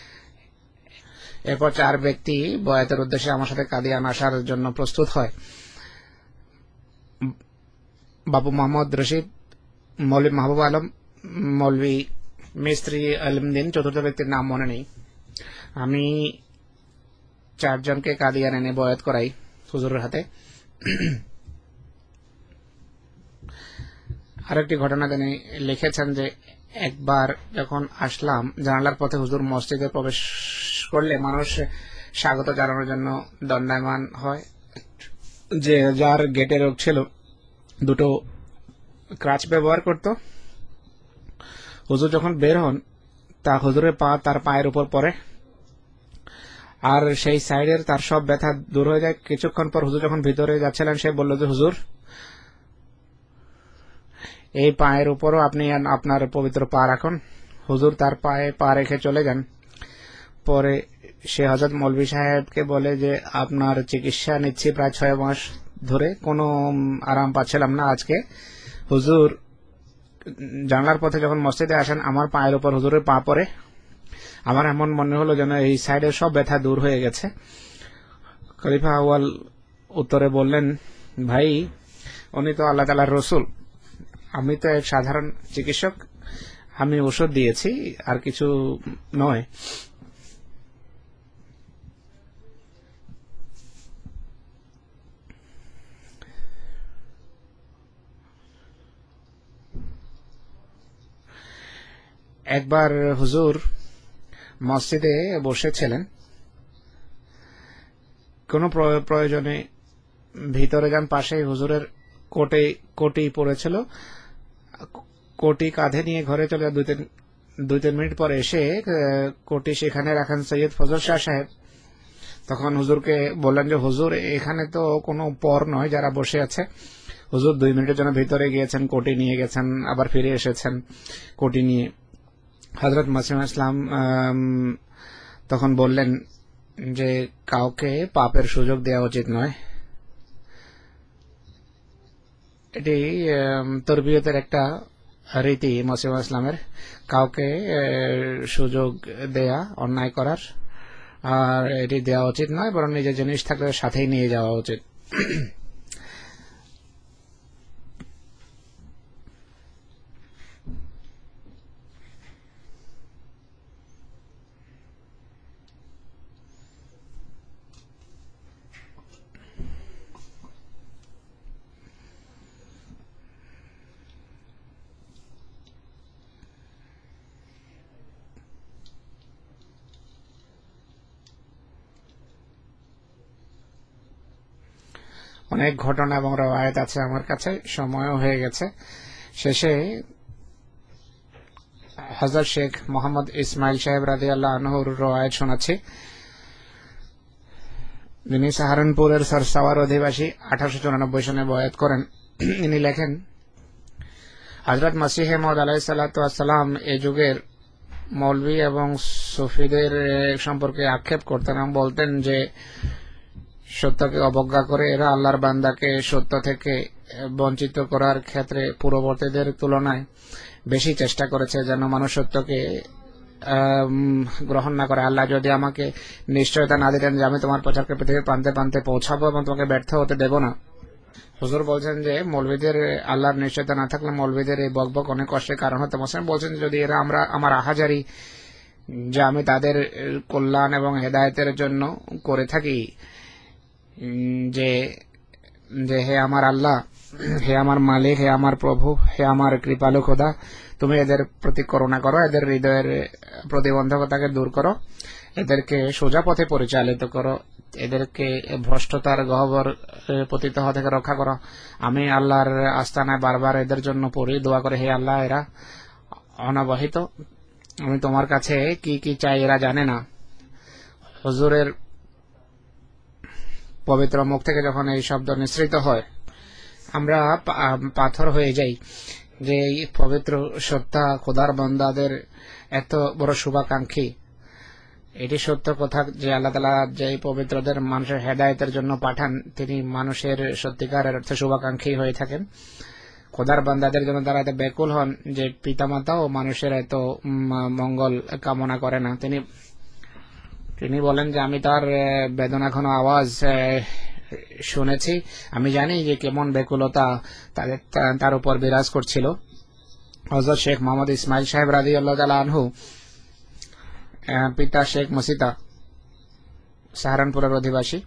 এরপর 4 ব্যক্তি বয়াতের উদ্দেশ্যে আমার সাথে কাদিয়ান আসার জন্য প্রস্তুত হয়। বাবু মোহাম্মদ রশিদ, মৌলভী মাহবুব আলম, মৌলভী মিস্ত্রি আলমদিন, চতুর্থ ব্যক্তির নাম মনে নেই। আমি 4 জনকে কাদিয়ান এনে বয়াত করাই হুজুরের হাতে। আরেকটি ঘটনা তিনি লিখেছেন যে একবার যখন আসলাম, জানালার পথে হুজুর মসজিদে প্রবেশ করলে মানুষ স্বাগত জানানোর জন্য দণ্ডায়মান হয়। যে যার গেটে রোগ ছিল 2টো ক্রাচ ব্যবহার করত। হুজুর যখন বের হন, তা হুজুরের পা তার পায়ের উপর পড়ে, আর সেই সাইডের তার সব ব্যথা দূর হয়ে যায়। কিছুক্ষণ পর হুজুর যখন ভিতরে যাচ্ছিলেন, সে বলল যে হুজুর, এই পায়ের উপরও আপনি আপনার পবিত্র পা রাখুন। হুজুর তার পায়ে পা রেখে চলে যান। পরে সে হযরত মৌলভী সাহেবকে বলে যে আপনার চিকিৎসা নিচ্ছি প্রায় 6 মাস ধরে, কোনো আরাম পাচ্ছিলাম না। আজকে হুজুর জানলার পথে যখন মসজিদে আসেন, আমার পায়ের উপর হুজুরের পা পড়ে। আমার এমন মনে হলো যেন এই সাইডের সব ব্যথা দূর হয়ে গেছে। খলিফা আউয়াল উত্তরে বললেন, ভাই, উনি তো আল্লাহ তাআলার রসুল, আমি তো এক সাধারণ চিকিৎসক, আমি ওষুধ দিয়েছি, আর কিছু নয়। একবার হুজুর মসজিদে বসেছিলেন, কোনো প্রয়োজনে ভিতরে যান। পাশেই হুজুরের কোটি পড়েছিল। কোটি কাঁধে নিয়ে ঘরে চলে 2-3 মিনিট পর এসে কোটি সেখানে রাখেন সৈয়দ ফজল শাহ সাহেব। তখন হুজুরকে বললেন যে হুজুর, এখানে তো কোনো পর নয় যারা বসে আছে। হুজুর 2 মিনিটের জন্য ভিতরে গিয়েছেন, কোটি নিয়ে গেছেন, আবার ফিরে এসেছেন কোটি নিয়ে। হযরত মাসিহ ইসলাম তখন বললেন যে কাউকে পাপের সুযোগ দেওয়া উচিত নয়। এটি তরবিয়তের একটা রীতি মাসিহ ইসলামের, কাউকে সুযোগ দেয়া অন্যায় করার, আর এটি দেওয়া উচিত নয়, বরং নিজের জিনিস থাকলে সাথেই নিয়ে যাওয়া উচিত। অনেক ঘটনা এবং রওয়ায়াত আছে আমার কাছে, সময়ও হয়ে গেছে। শেষে হযরত শেখ মোহাম্মদ ইসমাইল সাহেব রাদিয়াল্লাহু আনহুর রওয়ায়াত শোনাচ্ছি। যিনি সাহারানপুরের সরসাওয়ার অধিবাসী, 1894 সনে বয়াত করেন। ইনি লেখেন, হযরত মসিহ মউদ আলাইহিস সালাতু ওয়াস সালাম এই যুগের মৌলভী এবং সুফিদের সম্পর্কে আক্ষেপ করতেন এবং বলতেন যে সত্যকে অবজ্ঞা করে এরা আল্লাহর বান্দাকে সত্য থেকে বঞ্চিত করার ক্ষেত্রে পূর্ববর্তীদের তুলনায় বেশি চেষ্টা করেছে, যেন মানুষ সত্যকে গ্রহণ না করে। আল্লাহ যদি আমাকে নিশ্চয়তা না দিতেন যে আমি তোমার প্রচারকে পৃথিবীর প্রান্তে প্রান্তে পৌঁছাবো এবং তোমাকে ব্যর্থ হতে দেব না। হুজুর বলছেন যে মৌলভীদের আল্লাহর নিশ্চয়তা না থাকলে মৌলভীদের এই বকবক অনেক কষ্টের কারণ হতে পারে। বলছেন যদি এরা আমার আহাজারি যা আমি তাদের কল্যাণ এবং হেদায়েতের জন্য করে থাকি, যে যে হে আমার আল্লাহ, হে আমার মালিক, হে আমার প্রভু, হে আমার কৃপালু খোদা, তুমি এদের প্রতি করুণা করো, এদের হৃদয়ের প্রতিবন্ধকতাকে দূর করো, এদেরকে সোজা পথে পরিচালিত করো, এদেরকে ভ্রষ্টতার গহ্বর পতিত হওয়া থেকে রক্ষা করো। আমি আল্লাহর আস্তানায় বারবার এদের জন্য পড়ি, দোয়া করে, হে আল্লাহ এরা অনাবহিত, আমি তোমার কাছে কি কি চাই এরা জানে না। হুজুরের পবিত্র মুখ থেকে যখন এই শব্দ নিঃসৃত হয় আমরা পাথর হয়ে যাই যে এই পবিত্র সত্তা খোদার বান্দাদের এত বড় শুভাকাঙ্ক্ষী। এটি সত্য কথা যে আল্লাহ তাআলা যে পবিত্রদের মানুষের হেদায়েতের জন্য পাঠান, তিনি মানুষের সত্যিকারের অর্থে শুভাকাঙ্ক্ষী হয়ে থাকেন। খোদার বান্দাদের জন্য তারা এত ব্যাকুল হন যে পিতামাতা ও মানুষের এত মঙ্গল কামনা করে না। তিনি বলেন যে আমি তার বেদনা ঘন আওয়াজ শুনেছি, আমি জানি যে কেমন ব্যাকুলতা তার উপর বিরাজ করছিল। হযরত শেখ মোহাম্মদ ইসমাইল সাহেব রাদিয়াল্লাহু তাআলা আনহু, পিতা শেখ মসিতা, সাহারানপুরের অধিবাসী।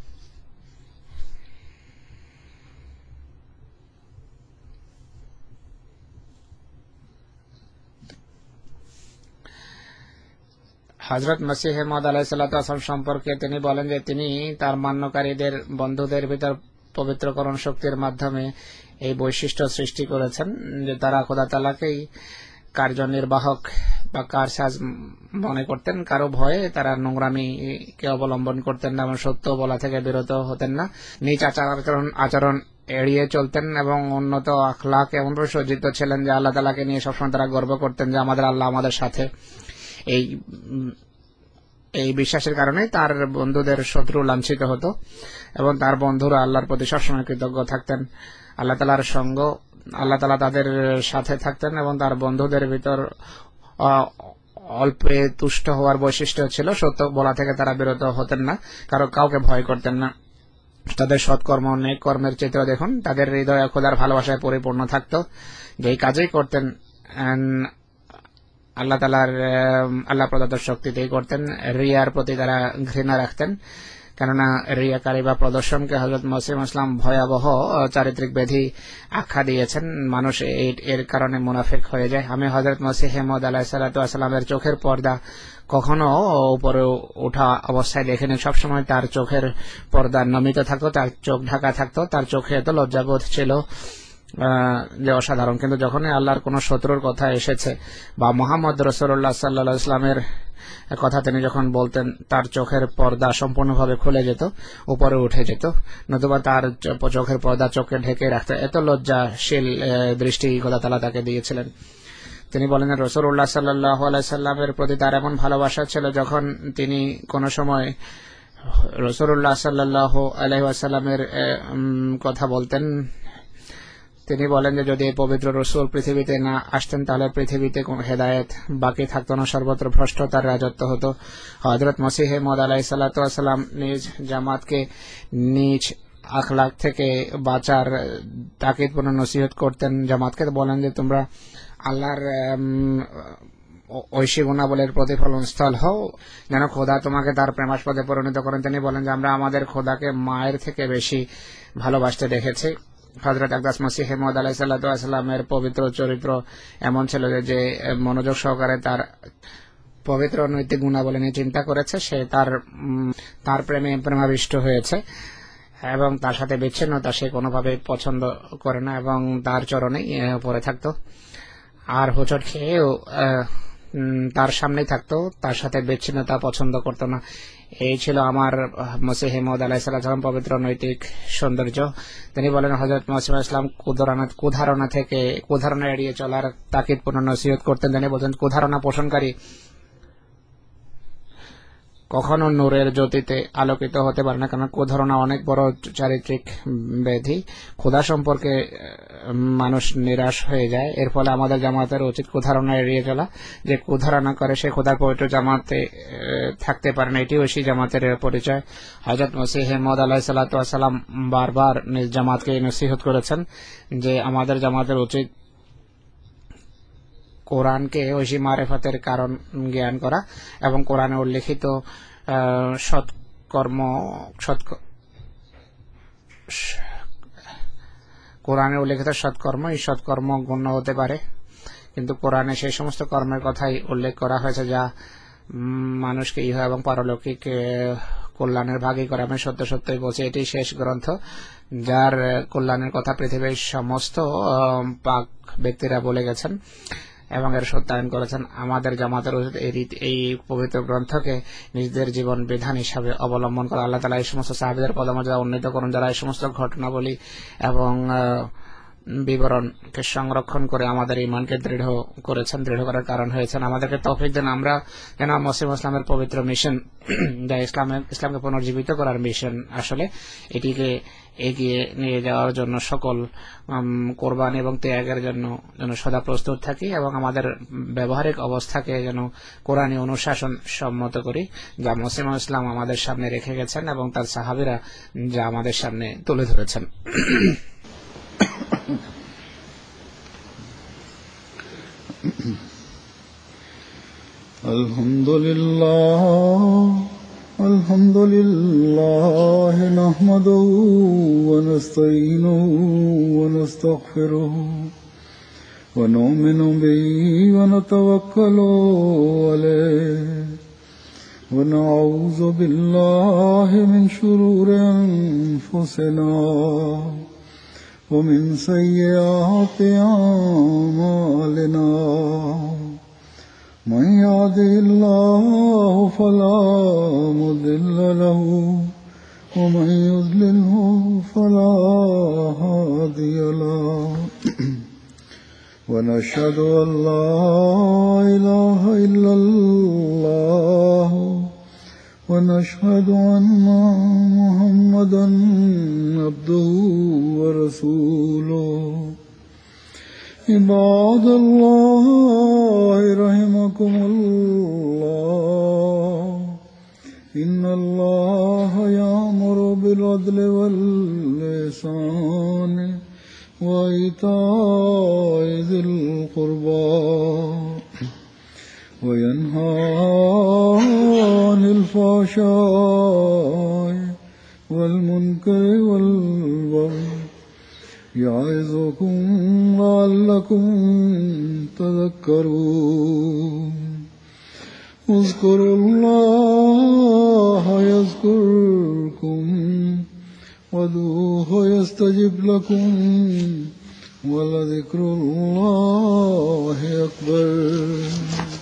হযরত মসিহ মউদ আলাইহিস সালাতু ওয়াস সালাম সম্পর্কে তিনি বলেন যে তিনি তার মান্যকারীদের বন্ধুদের ভিতর পবিত্রকরণ শক্তির মাধ্যমে এই বৈশিষ্ট্য সৃষ্টি করেছেন যে তারা খোদা তাআলাকেই কার্যনির্বাহক বা কারসাজ মনে করতেন। কারো ভয়ে তারা নোংরামিকে অবলম্বন করতেন না এবং সত্য বলা থেকে বিরত হতেন না। নিজ আচরণ এড়িয়ে চলতেন এবং উন্নত আখলাক এমনভাবে সজ্জিত ছিলেন যে আল্লাহ তাআলাকে নিয়ে সবসময় তারা গর্ব করতেন যে আমাদের আল্লাহ আমাদের সাথে। এই বিশ্বাসের কারণে তার বন্ধুদের শত্রু লাঞ্ছিত হতো এবং তার বন্ধুরা আল্লাহর প্রতি সবসময় কৃতজ্ঞ থাকতেন। আল্লাহ তাআলার সঙ্গ, আল্লাহ তাআলা তাদের সাথে থাকতেন এবং তার বন্ধুদের ভিতর অল্পে তুষ্ট হওয়ার বৈশিষ্ট্য ছিল। সত্য বলা থেকে তারা বিরত হতেন না, কাউকে ভয় করতেন না। তাদের সৎকর্ম নেক কর্মের চিত্র দেখুন, তাদের হৃদয়ে খোদার ভালোবাসায় পরিপূর্ণ থাকত। যেই কাজেই করতেন আল্লাহ তাআলার আল্লাহ প্রদত্ত শক্তিতেই করতেন। রিয়ার প্রতি তারা ঘৃণা রাখতেন, কেননা রিয়াকারী বা প্রদর্শনকে হযরত মসিহ ইসলাম ভয়াবহ চারিত্রিক ব্যাধি আখ্যা দিয়েছেন। মানুষ এর কারণে মুনাফিক হয়ে যায়। আমি হযরত মসিহ মউদ আলাইহিস সালাতু ওয়াস সালামের চোখের পর্দা কখনো উপরে ওঠা অবস্থায় দেখিনি। সবসময় তার চোখের পর্দা নমিত থাকতো, তার চোখ ঢাকা থাকতো। তার চোখে এত লজ্জাবোধ ছিল যে অসাধারণ। কিন্তু যখনই আল্লাহর কোন শত্রুর কথা এসেছে বা মুহাম্মদ রাসূলুল্লাহ সাল্লাল্লাহু আলাইহি ওয়াসাল্লামের কথা তিনি যখন বলতেন, তার চোখের পর্দা সম্পূর্ণভাবে খুলে যেত, উপরে উঠে যেত, নতুবা তার চোখের পর্দা চোখে ঢেকে রাখত। এত লজ্জাশীল দৃষ্টি খোদা তাআলা তাকে দিয়েছিলেন। তিনি বলেন রাসূলুল্লাহ সাল্লাল্লাহু আলাইহি ওয়াসাল্লামের প্রতি তার এমন ভালোবাসা ছিল, যখন তিনি কোন সময় রাসূলুল্লাহ সাল্লাল্লাহু আলাইহি ওয়াসাল্লামের কথা বলতেন, তিনি বলেন যে যদি পবিত্র রাসূল পৃথিবীতে না আসতেন তাহলে পৃথিবীতে কোন হেদায়েত বাকি থাকতো না, সর্বত্র ভ্রষ্টতার রাজত্ব হতো। হযরত মসিহ মউদ আলাইহিস সালাতু ওয়াস সালাম নিজ জামাতকে নিজ আখলাক থেকে বাঁচার তাকিদপূর্ণ নসিহত করতেন। জামাতকে বলেন যে তোমরা আল্লাহর ঐশী গুণাবলীর প্রতিফলন স্থল হও, যেন খোদা তোমাকে তার প্রেমাস্পদে পরিণত করেন। তিনি বলেন যে আমরা আমাদের খোদাকে মায়ের থেকে বেশি ভালোবাসতে দেখেছি। হযরত আকদাস মসিহ মউদ আলাইহিস সালাতু ওয়াস সালামের পবিত্র চরিত্র এমন ছিল যে মনোযোগ সহকারে তার পবিত্র নৈতিক গুণাবলী নিয়ে চিন্তা করেছে, সে তার প্রেমে প্রেমাবিষ্ট হয়েছে। এবং তার সাথে বিচ্ছিন্নতা সে কোনোভাবে পছন্দ করে না এবং তার চরণেই পড়ে থাকতো। আর হোঁচট খেয়েও তার সামনেই থাকতো, তার সাথে বিচ্ছিন্নতা পছন্দ করতো না। এই ছিল আমার মসিহ মওউদ আলাইহিস সালাম পবিত্র নৈতিক সৌন্দর্য। তিনি বলেন, হযরত মসিহ ইসলাম কুধারণা এড়িয়ে চলার তাকিদপূর্ণ নসিহত করতেন। তিনি বলতেন, কুধারণা পোষণকারী কখনো নূরের জ্যোতিতে আলোকিত হতে পারে না, কারণ কুধারণা অনেক বড় চারিত্রিক ব্যাধি। খোদা সম্পর্কে মানুষ নিরাশ হয়ে যায়। এর ফলে আমাদের জামাতের উচিত কুধারণা এড়িয়ে চলা। যে কুধারণা করে সে খোদার পবিত্র জামাতে থাকতে পারে না, এটি ঐশী জামাতের পরিচয়। হযরত মসিহ মওউদ আলাইহিস সালাতু ওয়াস সালাম বারবার নিজ জামাতকে নসিহত করেছেন যে আমাদের জামাতের উচিত কোরআনকে ঐশী মারেফাতের কারণ জ্ঞান করা এবং কোরআনে উল্লেখিত সৎকর্ম এই সৎকর্ম গণ্য হতে পারে, কিন্তু কোরআনে সেই সমস্ত কর্মের কথাই উল্লেখ করা হয়েছে যা মানুষকে ইহ এবং পারলৌকিক কল্যাণের ভাগী করে। আমি সত্য সত্যই বলছি, এটি শেষ গ্রন্থ যার কল্যাণের কথা পৃথিবীর সমস্ত পাক ব্যক্তিরা বলে গেছেন এবং এর সত্যায়ন করেছেন। আমাদের জামাতের উচিত এই পবিত্র গ্রন্থকে নিজেদের জীবন বিধান হিসাবে অবলম্বন করা। আল্লাহ তাআলা এই সমস্ত সাহাবীদের পদমর্যাদা উন্নীত করুন যারা এই সমস্ত ঘটনাবলী এবং বিবরণকে সংরক্ষণ করে আমাদের ঈমানকে দৃঢ় করেছেন, দৃঢ় করার কারণ হয়েছেন। আমাদেরকে তৌফিক দেন আমরা যেন মুসলিম ইসলামের পবিত্র মিশন, যা ইসলামকে পুনর্জীবিত করার মিশন, আসলে এটিকে এগিয়ে নিয়ে যাওয়ার জন্য সকল কোরবানি এবং ত্যাগের জন্য যেন সদা প্রস্তুত থাকি এবং আমাদের ব্যবহারিক অবস্থাকে যেন কোরআনী অনুশাসন সম্মত করি, যা মুসলিম ইসলাম আমাদের সামনে রেখে গেছেন এবং তার সাহাবীরা যা আমাদের সামনে তুলে ধরেছেন। আলহামদুলিল্লাহ নাহমাদুহু ওয়া নাস্তাঈনুহু ওয়া নাস্তাগফিরুহু ওয়া নু'মিনু বিহি ওয়া নাতাওয়াক্কালু আলাইহি ওয়া নাউযু বিল্লাহি মিন শুরুরি আনফুসিনা ومن سيئات أعمالنا من يهده الله فلا مضل له ومن يضلله فلا هادي له ونشهد أن لا إله إلا الله ونشهد أن محمدا عبده ورسوله عباد الله رحمكم الله إن الله يأمر بالعدل والإحسان وإيتاء ذي القربى وينهى عن الفحشاء والمنكر والبغي يعظكم لعلكم تذكرون اذكروا الله يذكركم وادعوه يستجب لكم ولذكر الله أكبر.